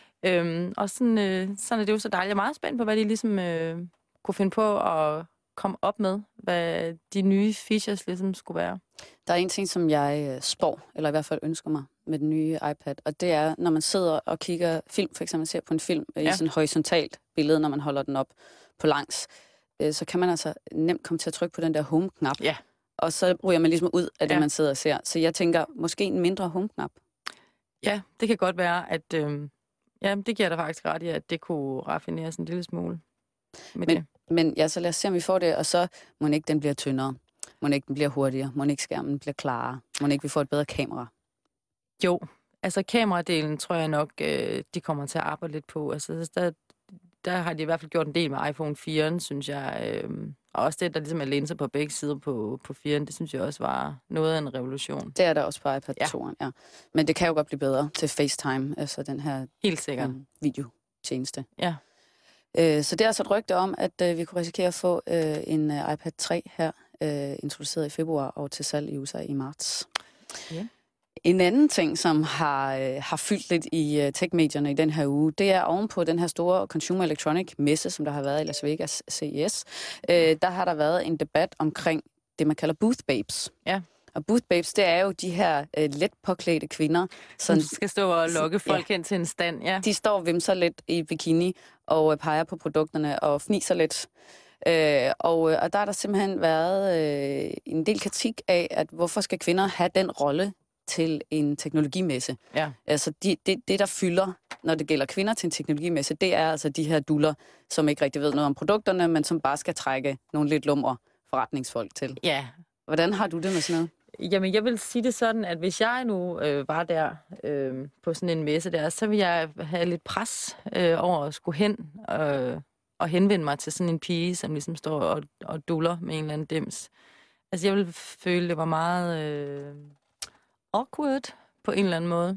Og sådan er det jo så dejligt. Jeg er meget spændt på, hvad de ligesom kunne finde på at komme op med, hvad de nye features ligesom skulle være. Der er en ting, som jeg spår, eller i hvert fald ønsker mig med den nye iPad, og det er, når man sidder og kigger film, for eksempel ser på en film i sådan et horisontalt billede, når man holder den op på langs, så kan man altså nemt komme til at trykke på den der home-knap, og så ryger man ligesom ud af det, man sidder og ser. Så jeg tænker, måske en mindre home-knap. Ja, det kan godt være, at det giver der faktisk ret i, at det kunne raffineres en lille smule med det. Men ja, så lad os se, om vi får det, og så må ikke den bliver tyndere, må ikke den bliver hurtigere, må ikke skærmen bliver klarere, må ikke vi får et bedre kamera. Jo, altså kameradelen tror jeg nok, de kommer til at arbejde lidt på. Altså der har de i hvert fald gjort en del med iPhone 4'en, synes jeg. Og også det, der ligesom er linser på begge sider på 4'en, det synes jeg også var noget af en revolution. Det er der også på iPad 2'eren, ja. Men det kan jo godt blive bedre til FaceTime, altså den her helt sikkert videotjeneste. Ja. Så det er altså et rygte om, at vi kunne risikere at få en iPad 3 her, introduceret i februar og til salg i USA i marts. Ja. En anden ting, som har fyldt lidt i tech-medierne i den her uge, det er ovenpå den her store Consumer Electronic messe, som der har været i Las Vegas CES. Der har der været en debat omkring det, man kalder booth babes. Ja. Og booth babes, det er jo de her let påklædte kvinder, som skal stå og lokke folk ind til en stand. Ja. De står og vimser lidt i bikini og peger på produkterne og fniser lidt. Og der har der simpelthen været en del kritik af, at hvorfor skal kvinder have den rolle til en teknologimesse. Ja. Altså det, der fylder, når det gælder kvinder til en teknologimesse, det er altså de her duller, som ikke rigtig ved noget om produkterne, men som bare skal trække nogle lidt lumre forretningsfolk til. Ja. Hvordan har du det med sådan noget? Jamen, jeg vil sige det sådan, at hvis jeg nu var der på sådan en messe der, så vil jeg have lidt pres over at skulle hen og henvende mig til sådan en pige, som ligesom står og duller med en eller anden dims. Altså, jeg vil føle, det var meget awkward på en eller anden måde.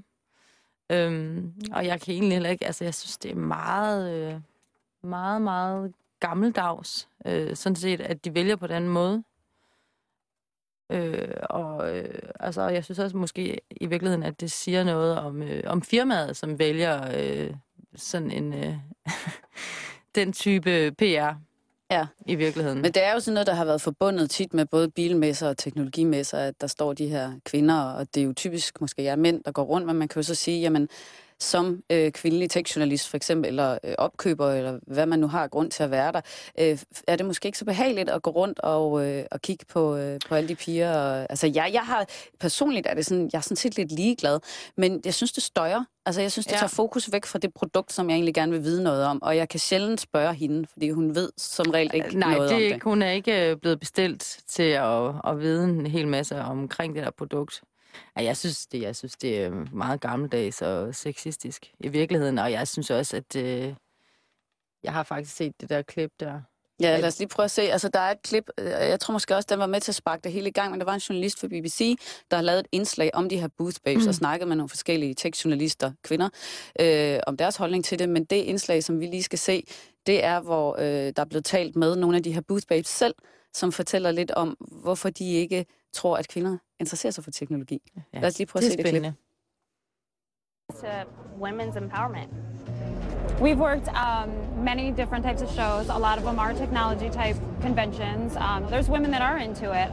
Og jeg kan egentlig heller ikke, altså, jeg synes, det er meget, meget, meget gammeldags, sådan set, at de vælger på den måde. Altså, jeg synes også måske i virkeligheden, at det siger noget om firmaet, som vælger sådan en den type PR i virkeligheden. Men det er jo sådan noget, der har været forbundet tit med både bilmesser og teknologimesser, at der står de her kvinder, og det er jo typisk måske mænd, der går rundt, men man kan jo så sige, jamen, som kvindelig techjournalist for eksempel, eller opkøber, eller hvad man nu har grund til at være der, er det måske ikke så behageligt at gå rundt og kigge på alle de piger. Altså jeg har personligt er det sådan, jeg er sådan set lidt ligeglad, men jeg synes det støjer. Altså jeg synes det tager fokus væk fra det produkt, som jeg egentlig gerne vil vide noget om, og jeg kan sjældent spørge hende, fordi hun ved som regel ikke noget om det. Nej, hun er ikke blevet bestilt til at vide en hel masse omkring det der produkt. Ja, jeg synes det er meget gammeldags og sexistisk i virkeligheden, og jeg synes også, at jeg har faktisk set det der klip der. Ja, lad os lige prøve at se. Altså, der er et klip, jeg tror måske også, den var med til at sparke det hele i gang, men der var en journalist fra BBC, der har lavet et indslag om de her booth babes og snakket med nogle forskellige tech-journalister, kvinder, om deres holdning til det, men det indslag, som vi lige skal se, det er, hvor der er blevet talt med nogle af de her booth babes selv, som fortæller lidt om, hvorfor de ikke tror, at kvinder interesserer sig for teknologi. Ja, lad os lige prøve at se det klip. To women's empowerment. We've worked many different types of shows. A lot of them are technology type conventions. There's women that are into it.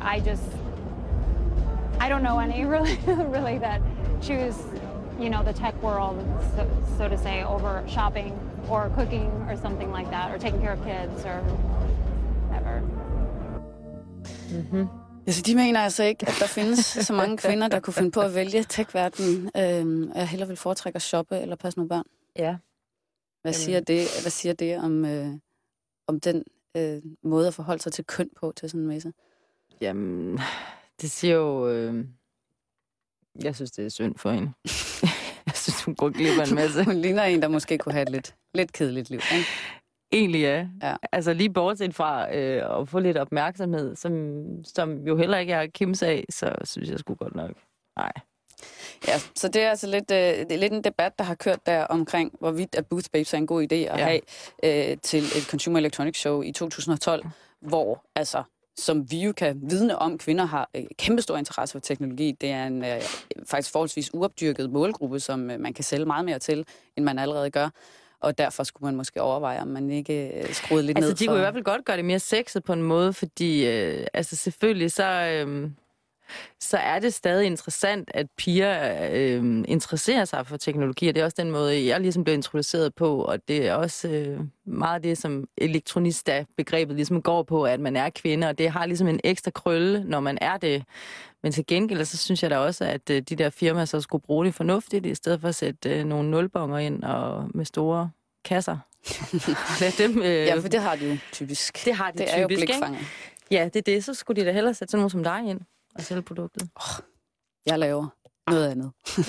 I don't know any really that choose, the tech world, so to say, over shopping or cooking or something like that, or taking care of kids or whatever. Mm-hmm. Altså, de mener altså ikke, at der findes så mange kvinder, der kunne finde på at vælge tech-verdenen. Jeg hellere vil foretrække at shoppe eller passe nogle børn. Ja. Hvad siger det om den måde at forholde sig til køn på til sådan en messe? Jamen, det siger jo... Jeg synes, det er synd for hende. Jeg synes, hun går glip af en masse. Hun ligner en, der måske kunne have et lidt kedeligt liv, ikke? Egentlig ja. Altså lige bortset fra at få lidt opmærksomhed, som jo heller ikke er Kims sag, så synes jeg sgu godt nok. Nej. Ja, så det er altså lidt en debat, der har kørt der omkring, hvorvidt at Booth Babes er en god idé at have til et Consumer Electronics Show i 2012, hvor altså, som vi jo kan vidne om, kvinder har kæmpestor interesse for teknologi. Det er en faktisk forholdsvis uopdyrket målgruppe, som man kan sælge meget mere til, end man allerede gør. Og derfor skulle man måske overveje, om man ikke skruede lidt ned for... Altså, de kunne i hvert fald godt gøre det mere sexet på en måde, fordi selvfølgelig så er det stadig interessant, at piger interesserer sig for teknologi, og det er også den måde, jeg ligesom blev introduceret på, og det er også meget det, som elektronista-begrebet ligesom går på, at man er kvinde, og det har ligesom en ekstra krølle, når man er det. Men til gengæld, så synes jeg da også, at de der firmaer så skulle bruge det fornuftigt, i stedet for at sætte nogle nulbonger ind og med store kasser. Ja, for det har de jo typisk. Det har de det typisk, er jo blikfanger. Ja, det er det. Så skulle de da hellere sætte sådan nogen som dig ind og sælge produktet. Jeg laver noget andet.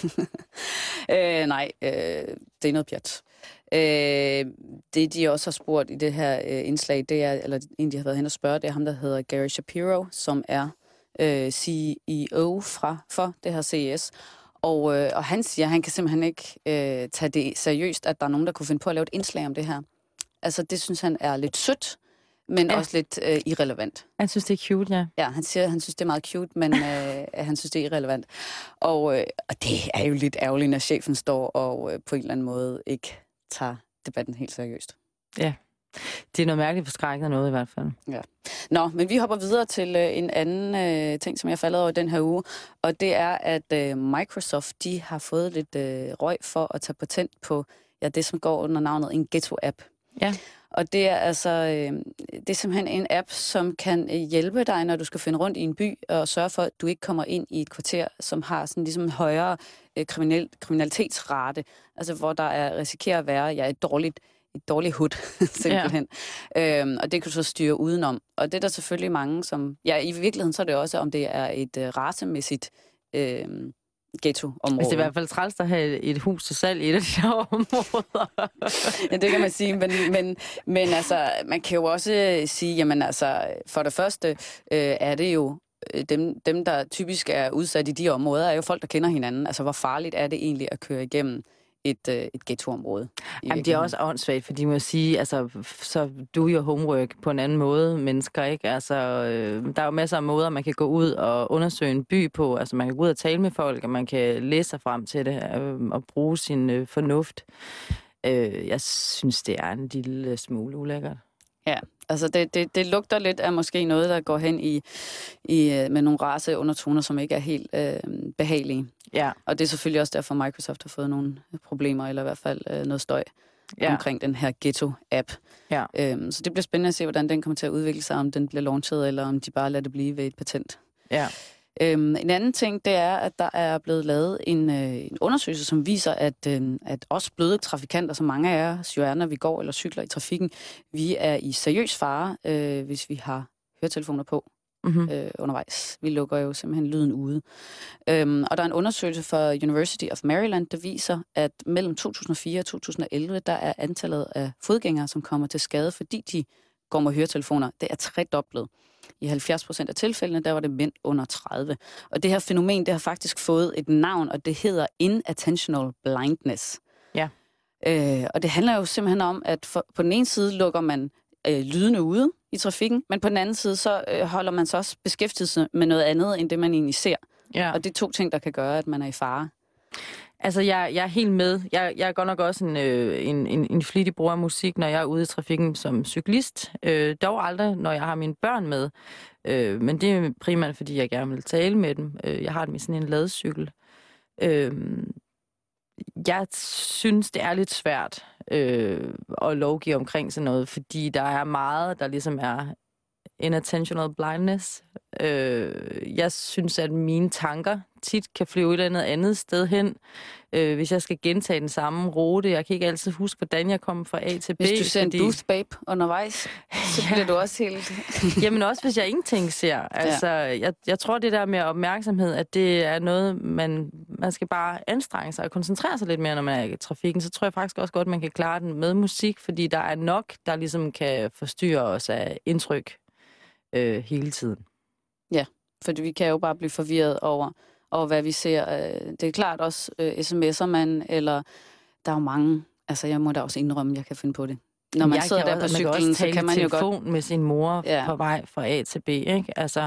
Det er noget pjat. Det, de også har spurgt i det her indslag, det er, eller en, de har været hen og spørge, det er ham, der hedder Gary Shapiro, som er CEO for det her CES. Og han siger, at han kan simpelthen ikke tage det seriøst, at der er nogen, der kunne finde på at lave et indslag om det her. Altså, det synes han er lidt sødt, men også lidt irrelevant. Han synes, det er cute, ja. Ja, han siger, han synes, det er meget cute, men han synes, det er irrelevant. Og det er jo lidt ærgerligt, når chefen står og på en eller anden måde ikke tager debatten helt seriøst. Ja, det er noget mærkeligt forskrækkende noget i hvert fald. Ja. Nå, men vi hopper videre til en anden ting, som jeg faldet over den her uge, og det er, at Microsoft, de har fået lidt røg for at tage patent på det, som går under navnet en ghetto-app. Ja. Og det er altså, det er simpelthen en app, som kan hjælpe dig, når du skal finde rundt i en by, og sørge for, at du ikke kommer ind i et kvarter, som har sådan ligesom en højere kriminalitetsrate, altså hvor der risikerer at være et dårligt hood, simpelthen. Ja. Og det kan du så styre udenom. Og det er der selvfølgelig mange, som... Ja, i virkeligheden så er det også, om det er et racemæssigt ghetto-område. Altså, det er i hvert fald træls at have et hus til salg i et af de her områder. Ja, det kan man sige, men altså, man kan jo også sige, jamen altså, for det første er det jo dem, der typisk er udsat i de områder, er jo folk, der kender hinanden. Altså, hvor farligt er det egentlig at køre igennem et ghettoområde? Jamen, det er også åndssvagt, fordi man må sige, altså, så do your homework på en anden måde, mennesker, ikke? Altså, der er jo masser af måder, man kan gå ud og undersøge en by på. Altså, man kan gå ud og tale med folk, og man kan læse sig frem til det, og bruge sin fornuft. Jeg synes, det er en lille smule ulækkert. Ja, Altså, det lugter lidt af måske noget, der går hen i med nogle raceundertoner, som ikke er helt behagelige. Ja. Og det er selvfølgelig også derfor, Microsoft har fået nogle problemer, eller i hvert fald noget støj omkring den her Ghetto-app. Ja. Så det bliver spændende at se, hvordan den kommer til at udvikle sig, om den bliver launchet, eller om de bare lader det blive ved et patent. Ja. En anden ting, det er, at der er blevet lavet en undersøgelse, som viser, at os bløde trafikanter, som mange af os jo er, når vi går eller cykler i trafikken, vi er i seriøs fare, hvis vi har høretelefoner på undervejs. Vi lukker jo simpelthen lyden ude. Og der er en undersøgelse fra University of Maryland, der viser, at mellem 2004 og 2011, der er antallet af fodgængere, som kommer til skade, fordi de går med høretelefoner, det er tredoblet. I 70% af tilfældene, der var det mænd under 30. Og det her fænomen, det har faktisk fået et navn, og det hedder inattentional blindness. Ja. Og det handler jo simpelthen om, at på den ene side lukker man lydene ude i trafikken, men på den anden side, så holder man så også beskæftiget med noget andet, end det man egentlig ser. Ja. Og det er 2 ting, der kan gøre, at man er i fare. Altså, jeg er helt med. Jeg er godt nok også en flittig bruger af musik, når jeg er ude i trafikken som cyklist. Dog aldrig, når jeg har mine børn med. Men det er primært, fordi jeg gerne vil tale med dem. Jeg har dem i sådan en ladcykel. Jeg synes, det er lidt svært at lovgive omkring sådan noget, fordi der er meget, der ligesom er inattentional blindness. Jeg synes, at mine tanker tit kan flyve et eller andet sted hen, hvis jeg skal gentage den samme rute. Jeg kan ikke altid huske, hvordan jeg kom fra A til B. Hvis du ser en booth babe undervejs, så bliver du også helt... Jamen også, hvis jeg ingenting ser. Altså, jeg tror, det der med opmærksomhed, at det er noget, man skal bare anstrenge sig og koncentrere sig lidt mere, når man er i trafikken. Så tror jeg faktisk også godt, man kan klare den med musik, fordi der er nok, der ligesom kan forstyrre os af indtryk hele tiden. Ja, fordi vi kan jo bare blive forvirret over hvad vi ser. Det er klart også sms'er man, eller der er jo mange, altså jeg må da også indrømme, jeg kan finde på det. Når man sidder der på cyklen, så kan man jo godt... med sin mor på vej fra A til B, ikke? Altså...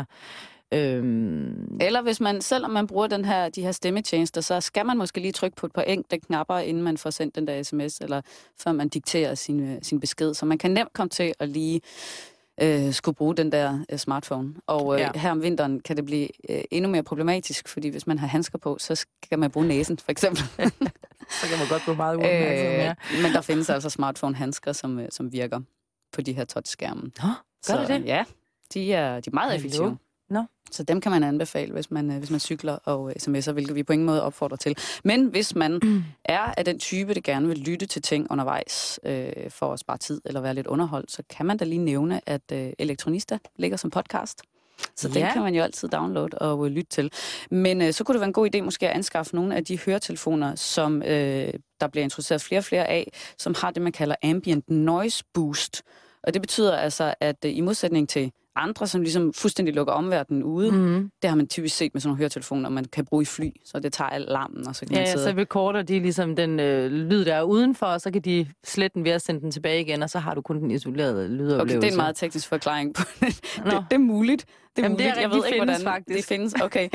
Eller hvis man, selvom man bruger de her stemmetjenester, så skal man måske lige trykke på et par enkelte knapper, inden man får sendt den der sms, eller før man dikterer sin besked. Så man kan nemt komme til at lige skulle bruge den der smartphone. Og her om vinteren kan det blive endnu mere problematisk, fordi hvis man har handsker på, så skal man bruge næsen, for eksempel. Så kan man godt bruge meget uopmærksomhed. Men der findes altså smartphone-handsker, som virker på de her touchskærme. Gør det? Ja, de er meget effektive. No. Så dem kan man anbefale, hvis man cykler og sms'er, hvilket vi på ingen måde opfordrer til. Men hvis man er af den type, der gerne vil lytte til ting undervejs for at spare tid eller være lidt underholdt, så kan man da lige nævne, at Elektronista ligger som podcast. Så den kan man jo altid downloade og lytte til. Men så kunne det være en god idé måske at anskaffe nogle af de høretelefoner, som der bliver introduceret flere og flere af, som har det, man kalder ambient noise boost. Og det betyder altså, at i modsætning til andre, som ligesom fuldstændig lukker omverdenen ude, det har man typisk set med sådan nogle høretelefoner, man kan bruge i fly, så det tager al larmen, og så kan man sidde... så recorder de ligesom den lyd, der er udenfor, og så kan de slette den ved at sende den tilbage igen, og så har du kun den isolerede lydoplevelse. Okay, det er en meget teknisk forklaring på det. Det er muligt. Det er muligt. Jeg ved ikke, hvordan faktisk. Det findes. Okay.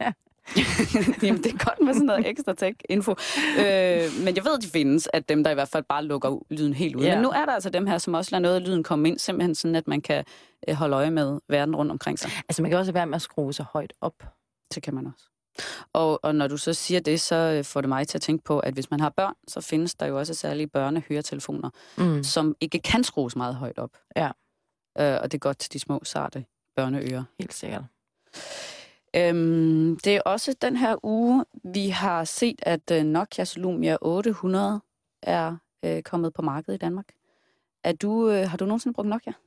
Jamen, det er godt med sådan noget ekstra tech-info. Men jeg ved, at de findes, at dem, der i hvert fald bare lukker lyden helt ud. Men nu er der altså dem her, som også lader noget af lyden komme ind, simpelthen sådan, at man kan holde øje med verden rundt omkring sig. Altså, man kan også være med at skrue sig højt op. Det kan man også. Og når du så siger det, så får det mig til at tænke på, at hvis man har børn, så findes der jo også særlige børnehøretelefoner, som ikke kan skrues meget højt op. Ja. Og det er godt til de små, sarte børneører. Helt sikkert. Det er også den her uge, vi har set, at Nokias Lumia 800 er kommet på markedet i Danmark. Har du nogensinde brugt Nokia?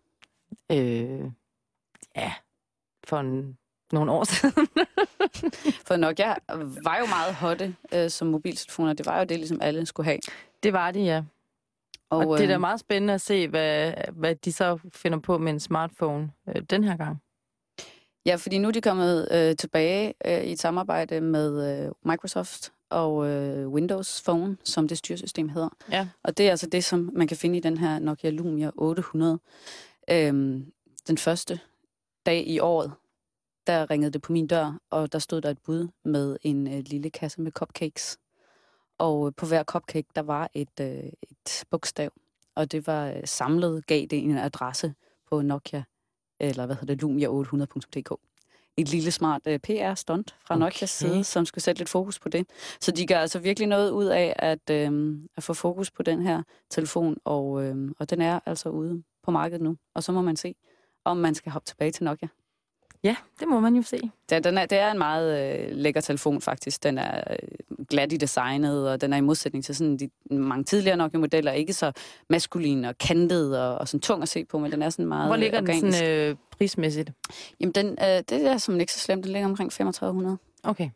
Ja, for nogle år siden. For Nokia var jo meget hotte som mobiltelefoner. Det var jo det, ligesom alle skulle have. Det var det, ja. Og det er da meget spændende at se, hvad de så finder på med en smartphone den her gang. Ja, fordi nu er de kommet tilbage i et samarbejde med Microsoft og Windows Phone, som det styresystem hedder. Ja. Og det er altså det, som man kan finde i den her Nokia Lumia 800. Den første dag i året, der ringede det på min dør, og der stod der et bud med en lille kasse med cupcakes. Og på hver cupcake, der var et bogstav, og det var samlet, gav det en adresse på Nokia, eller Lumia 800.dk. Et lille smart PR-stunt fra Nokias side, som skulle sætte lidt fokus på det. Så de gør altså virkelig noget ud af at få fokus på den her telefon, og den er altså ude på markedet nu. Og så må man se, om man skal hoppe tilbage til Nokia. Ja, det må man jo se. Det er en meget lækker telefon, faktisk. Den er glat i designet, og den er i modsætning til sådan de mange tidligere Nokia-modeller, ikke så maskulin og kantet og sådan tung at se på, men den er sådan meget organisk. Hvor ligger den sådan, prismæssigt? Jamen, det er som ikke så slemt. Den ligger omkring 3500. Okay.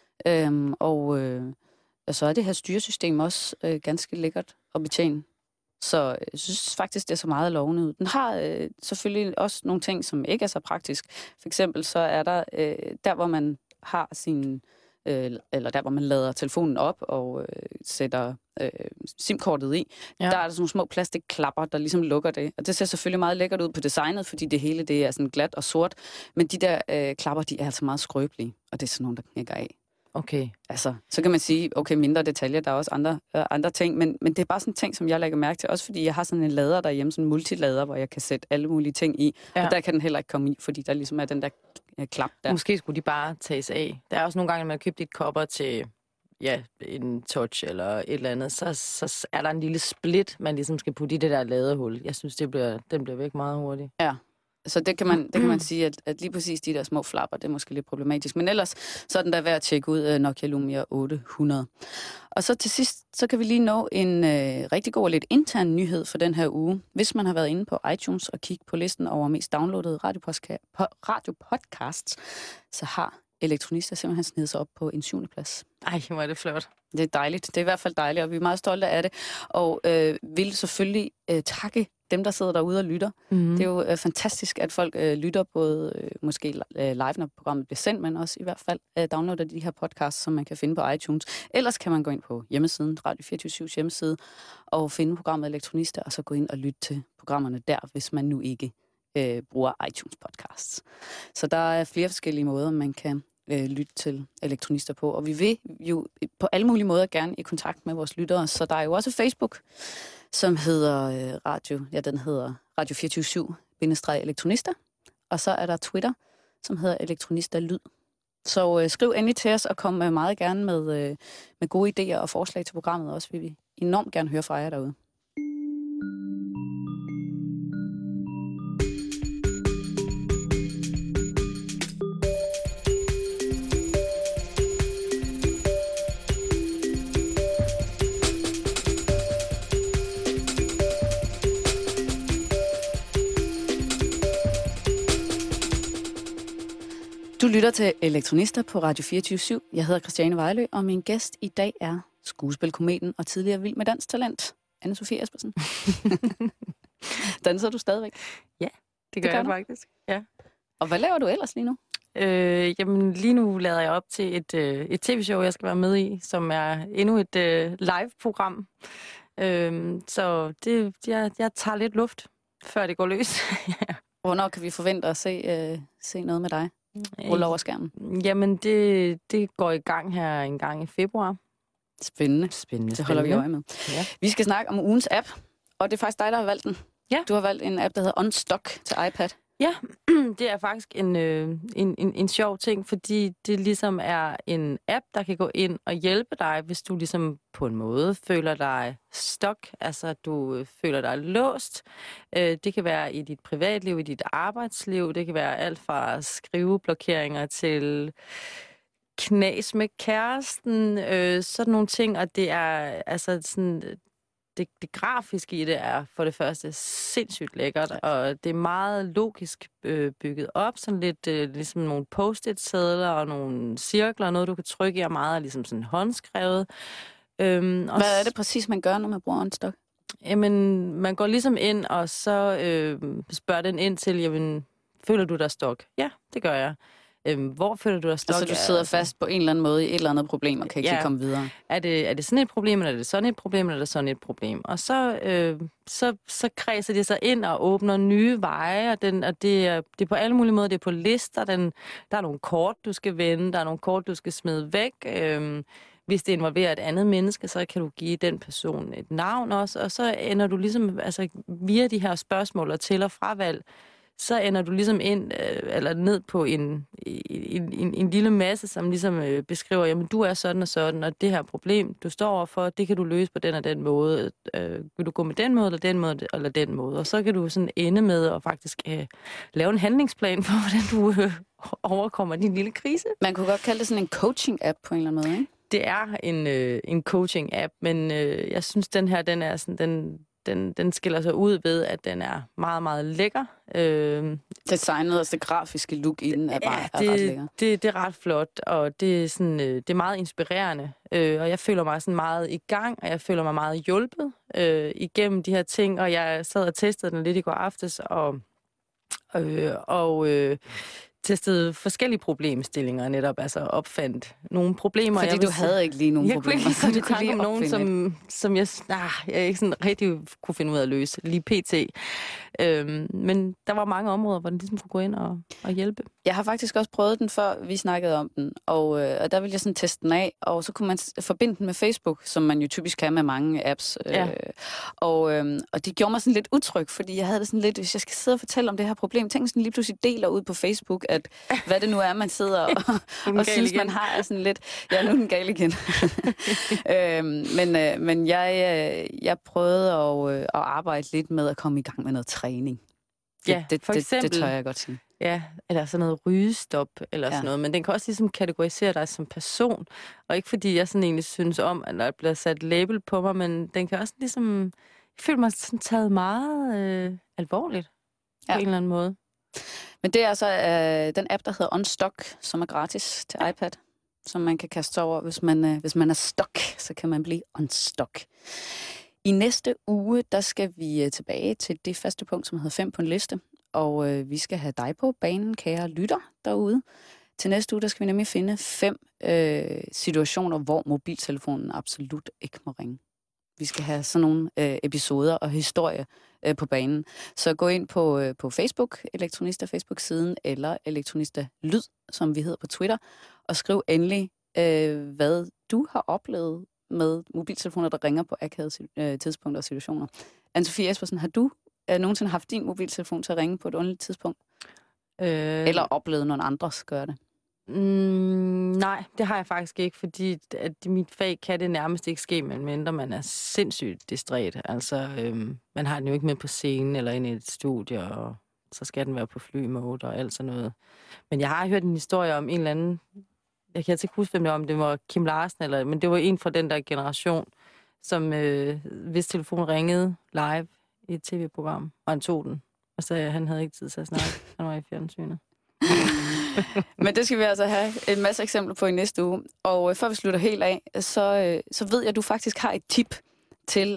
Og så er det her styresystem også ganske lækkert at betjene. Så jeg synes faktisk, det er så meget lovende ud. Den har selvfølgelig også nogle ting, som ikke er så praktisk. For eksempel så er der hvor man har sin, eller der hvor man lader telefonen op og sætter SIM-kortet i, der er der sådan nogle små plastikklapper, der ligesom lukker det. Og det ser selvfølgelig meget lækkert ud på designet, fordi det hele det er sådan glat og sort. Men de der klapper, de er altså meget skrøbelige, og det er sådan nogle, der knækker af. Okay. Altså, så kan man sige, okay, mindre detaljer, der er også andre ting, men det er bare sådan en ting, som jeg lægger mærke til, også fordi jeg har sådan en lader derhjemme, sådan en multilader, hvor jeg kan sætte alle mulige ting i, og der kan den heller ikke komme i, fordi der ligesom er den der klap der. Måske skulle de bare tages af. Der er også nogle gange, når man har købt et kopper til en touch eller et eller andet, så er der en lille split, man ligesom skal putte i det der ladehul. Jeg synes, den bliver væk meget hurtigt. Ja. Så det kan man sige, at lige præcis de der små flapper, det er måske lidt problematisk. Men ellers så er den der værd at tjekke ud Nokia Lumia 800. Og så til sidst, så kan vi lige nå en rigtig god og lidt intern nyhed for den her uge. Hvis man har været inde på iTunes og kigget på listen over mest downloadede radiopodcasts, så har Elektronista simpelthen snedet sig op på en 7. plads. Ej, hvor er det flot. Det er dejligt. Det er i hvert fald dejligt, og vi er meget stolte af det. Og vil selvfølgelig takke dem, der sidder derude og lytter. Det er jo fantastisk, at folk lytter både måske live, når programmet bliver sendt, men også i hvert fald downloader de her podcasts, som man kan finde på iTunes. Ellers kan man gå ind på hjemmesiden, Radio 24/7's hjemmeside, og finde programmet Elektronista, og så gå ind og lytte til programmerne der, hvis man nu ikke bruger iTunes podcasts. Så der er flere forskellige måder, man kan lytte til Elektronister på, og vi vil jo på alle mulige måder gerne i kontakt med vores lyttere, så der er jo også Facebook, som hedder den hedder Radio 24/7-Elektronister, og så er der Twitter, som hedder Elektronista Lyd. Så skriv endelig til os, og kom meget gerne med gode idéer og forslag til programmet også, vi enormt gerne høre fra jer derude. Du lytter til Elektronister på Radio 24/7. Jeg hedder Christiane Vejlø, og min gæst i dag er skuespilkometen og tidligere Vild med Dans talent, Anne-Sophie Espersen. Danser du stadigvæk? Ja, det gør jeg faktisk. Ja. Og hvad laver du ellers lige nu? Jamen, lige nu lader jeg op til et tv-show, jeg skal være med i, som er endnu et live-program. Så jeg tager lidt luft, før det går løs. Hvornår kan vi forvente at se noget med dig? Rulle over skærmen? Jamen, det går i gang her en gang i februar. Spændende. Det holder vi øje med. Ja. Vi skal snakke om ugens app, og det er faktisk dig, der har valgt den. Ja. Du har valgt en app, der hedder OnStock til iPad. Ja, det er faktisk en sjov ting, fordi det ligesom er en app, der kan gå ind og hjælpe dig, hvis du ligesom på en måde føler dig stuck, altså du føler dig låst. Det kan være i dit privatliv, i dit arbejdsliv, det kan være alt fra skriveblokeringer til knas med kæresten, sådan nogle ting, og det er altså sådan... Det grafiske i det er for det første sindssygt lækkert, og det er meget logisk bygget op, sådan lidt ligesom nogle post-it-sedler og nogle cirkler, noget du kan trykke i, og meget ligesom sådan håndskrevet. Hvad er det præcis, man gør, når man bruger OnStock? Jamen, man går ligesom ind, og så spørger den ind til, jamen, føler du dig stok? Ja, det gør jeg. Hvor føler du dig stok? Altså, du sidder fast på en eller anden måde i et eller andet problem, og kan ikke komme videre. Er det sådan et problem, eller er det sådan et problem, eller er det sådan et problem? Og så kredser det sig ind og åbner nye veje, og det er på alle mulige måder. Det er på lister, der er nogle kort, du skal vende, der er nogle kort, du skal smide væk. hvis det involverer et andet menneske, så kan du give den person et navn også, og så ender du ligesom, altså via de her spørgsmål og til- og fravalg, så ender du ligesom ind, eller ned på en lille masse, som ligesom beskriver, jamen du er sådan og sådan, og det her problem, du står overfor, det kan du løse på den og den måde. Vil du gå med den måde, eller den måde, eller den måde? Og så kan du sådan ende med at faktisk lave en handlingsplan for, hvordan du overkommer din lille krise. Man kunne godt kalde det sådan en coaching-app på en eller anden måde, ikke? Det er en coaching-app, men jeg synes, den her, den er sådan, den skiller sig ud ved, at den er meget, meget lækker. Designet, altså det grafiske look i den er bare ret lækker. Det er ret flot, og det er, sådan, det er meget inspirerende. Og jeg føler mig sådan meget i gang, og jeg føler mig meget hjulpet igennem de her ting. Og jeg sad og testede den lidt i går aftes, og testede forskellige problemstillinger netop, altså opfandt nogle problemer. Fordi du havde ikke lige nogen problemer, så du kunne lige nogen, som jeg ikke sådan rigtig kunne finde ud af at løse, lige pt. Men der var mange områder, hvor den ligesom kunne gå ind og hjælpe. Jeg har faktisk også prøvet den, før vi snakkede om den, og der ville jeg sådan teste den af, og så kunne man forbinde den med Facebook, som man jo typisk kan med mange apps. Ja. Og det gjorde mig sådan lidt utryg, fordi jeg havde det sådan lidt, hvis jeg skal sidde og fortælle om det her problem, tænk sådan lige pludselig deler ud på Facebook, at hvad det nu er, man sidder og synes, igen. Man har er sådan lidt, ja, nu er den gal igen. Men jeg prøvede at arbejde lidt med at komme i gang med noget træning. For eksempel, det tør jeg godt sige. Ja, eller sådan noget rygestop, eller sådan noget. Men den kan også ligesom kategorisere dig som person. Og ikke fordi jeg sådan egentlig synes om, at der bliver sat label på mig, men den kan også ligesom... Jeg føler mig sådan taget meget alvorligt på en eller anden måde. Men det er altså den app, der hedder Unstock, som er gratis til iPad, som man kan kaste over. Hvis man er stuck, så kan man blive unstuck. I næste uge, der skal vi tilbage til det faste punkt, som hedder 5 på en liste. Og vi skal have dig på banen, kære lytter derude. Til næste uge, der skal vi nemlig finde 5 situationer, hvor mobiltelefonen absolut ikke må ringe. Vi skal have sådan nogle episoder og historier på banen. Så gå ind på Facebook, Elektronista Facebook-siden, eller Elektronista Lyd, som vi hedder på Twitter, og skriv endelig, hvad du har oplevet med mobiltelefoner, der ringer på akavede tidspunkter og situationer. Anne-Sophie Espersen, har du nogensinde haft din mobiltelefon til at ringe på et underligt tidspunkt? Eller oplevet nogen andres gøre det? Nej, det har jeg faktisk ikke, fordi at i mit fag kan det nærmest ikke ske, medmindre man er sindssygt distræt. Altså, man har den jo ikke med på scenen eller ind i et studie, og så skal den være på flymode og alt sådan noget. Men jeg har hørt en historie om en eller anden, jeg kan altså ikke huske, hvem det var, om det var Kim Larsen, men det var en fra den der generation, som hvis telefonen ringede live i et tv-program, og han tog den, og så han havde ikke tid til at snakke. Han var i fjernsynet. Men det skal vi altså have en masse eksempler på i næste uge. Og før vi slutter helt af, så ved jeg, at du faktisk har et tip til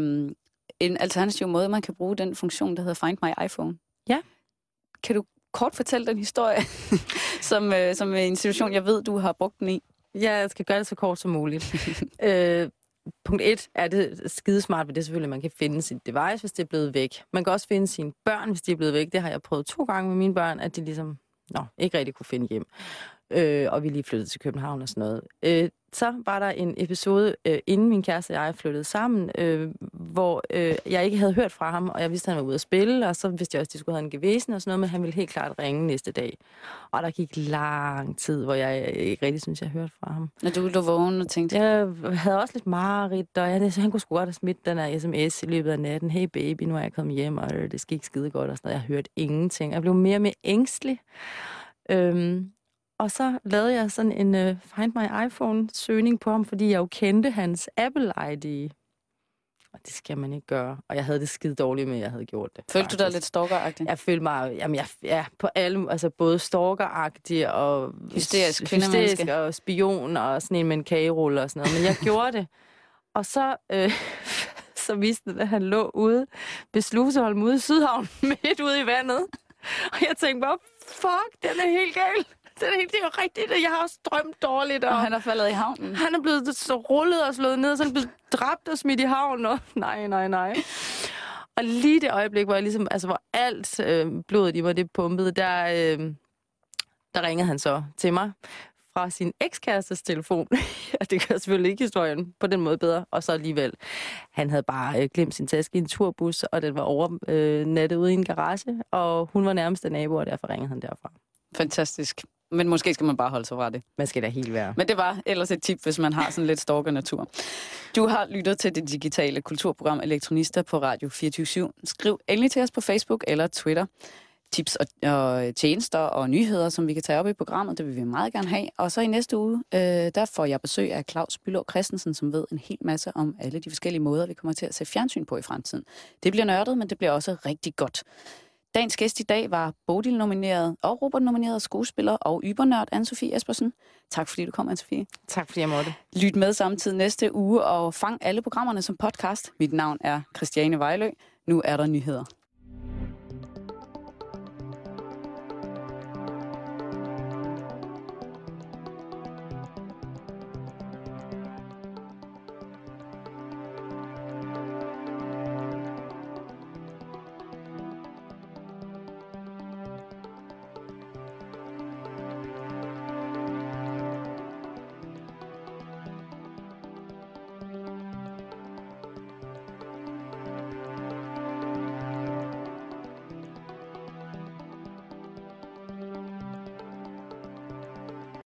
en alternativ måde, man kan bruge den funktion, der hedder Find My iPhone. Ja. Kan du kort fortælle den historie, som en situation, jeg ved, du har brugt den i? Ja, jeg skal gøre det så kort som muligt. Punkt 1 er det skidesmart ved det selvfølgelig, at man kan finde sit device, hvis det er blevet væk. Man kan også finde sine børn, hvis de er blevet væk. Det har jeg prøvet 2 gange med mine børn, at de ligesom ikke rigtig kunne finde hjem. Og vi lige flyttede til København og sådan noget. Så var der en episode, inden min kæreste og jeg flyttede sammen, hvor jeg ikke havde hørt fra ham, og jeg vidste, at han var ude at spille, og så vidste jeg også, at de skulle have en gevæsen og sådan noget, men han ville helt klart ringe næste dag. Og der gik lang tid, hvor jeg ikke rigtig synes, jeg hørte fra ham. Og du vågnede og tænkte? Jeg havde også lidt mareridt, og han kunne sgu godt have smidt den her sms i løbet af natten. Hey baby, nu er jeg kommet hjem, og det skal ikke skide godt og sådan noget. Jeg hørte ingenting. Jeg blev mere og mere ængstelig. Og så lavede jeg sådan en Find My iPhone-søgning på ham, fordi jeg jo kendte hans Apple-ID. Og det skal man ikke gøre. Og jeg havde det skide dårligt med, at jeg havde gjort det. Følte du dig lidt stalker-agtig? Jeg følte mig, på alle, altså både stalker-agtig og hysterisk og spion og sådan en med en kagerulle og sådan noget. Men jeg gjorde det. Og så viste det, at han lå ude ved Sluseholm ude i Sydhavn, midt ude i vandet. Og jeg tænkte bare, fuck, den er helt gal. Det er jo rigtigt, jeg har også drømt dårligt. Og han er faldet i havnen. Han er blevet så rullet og slået ned, og så er han blevet dræbt og smidt i havnen. Og nej. Og lige det øjeblik, hvor jeg ligesom, altså hvor alt blodet i mig, det pumpede, der ringede han så til mig fra sin ekskærestes telefon. Det gør selvfølgelig ikke historien på den måde bedre. Og så alligevel, han havde bare glemt sin taske i en turbus, og den var overnattet ude i en garage, og hun var nærmest en nabo, og derfor ringede han derfra. Fantastisk. Men måske skal man bare holde sig fra det. Man skal da helt være. Men det var ellers et tip, hvis man har sådan lidt stalker-natur. Du har lyttet til det digitale kulturprogram Elektronista på Radio 24/7. Skriv endelig til os på Facebook eller Twitter. Tips og tjenester og nyheder, som vi kan tage op i programmet, det vil vi meget gerne have. Og så i næste uge, der får jeg besøg af Claus Bylov Christensen, som ved en hel masse om alle de forskellige måder, vi kommer til at se fjernsyn på i fremtiden. Det bliver nørdet, men det bliver også rigtig godt. Dagens gæst i dag var Bodil-nomineret og Robert-nomineret skuespiller og ybernørd Anne-Sophie Espersen. Tak fordi du kom, Anne-Sophie. Tak fordi jeg måtte. Lyt med samtidig næste uge og fang alle programmerne som podcast. Mit navn er Christiane Vejlø. Nu er der nyheder.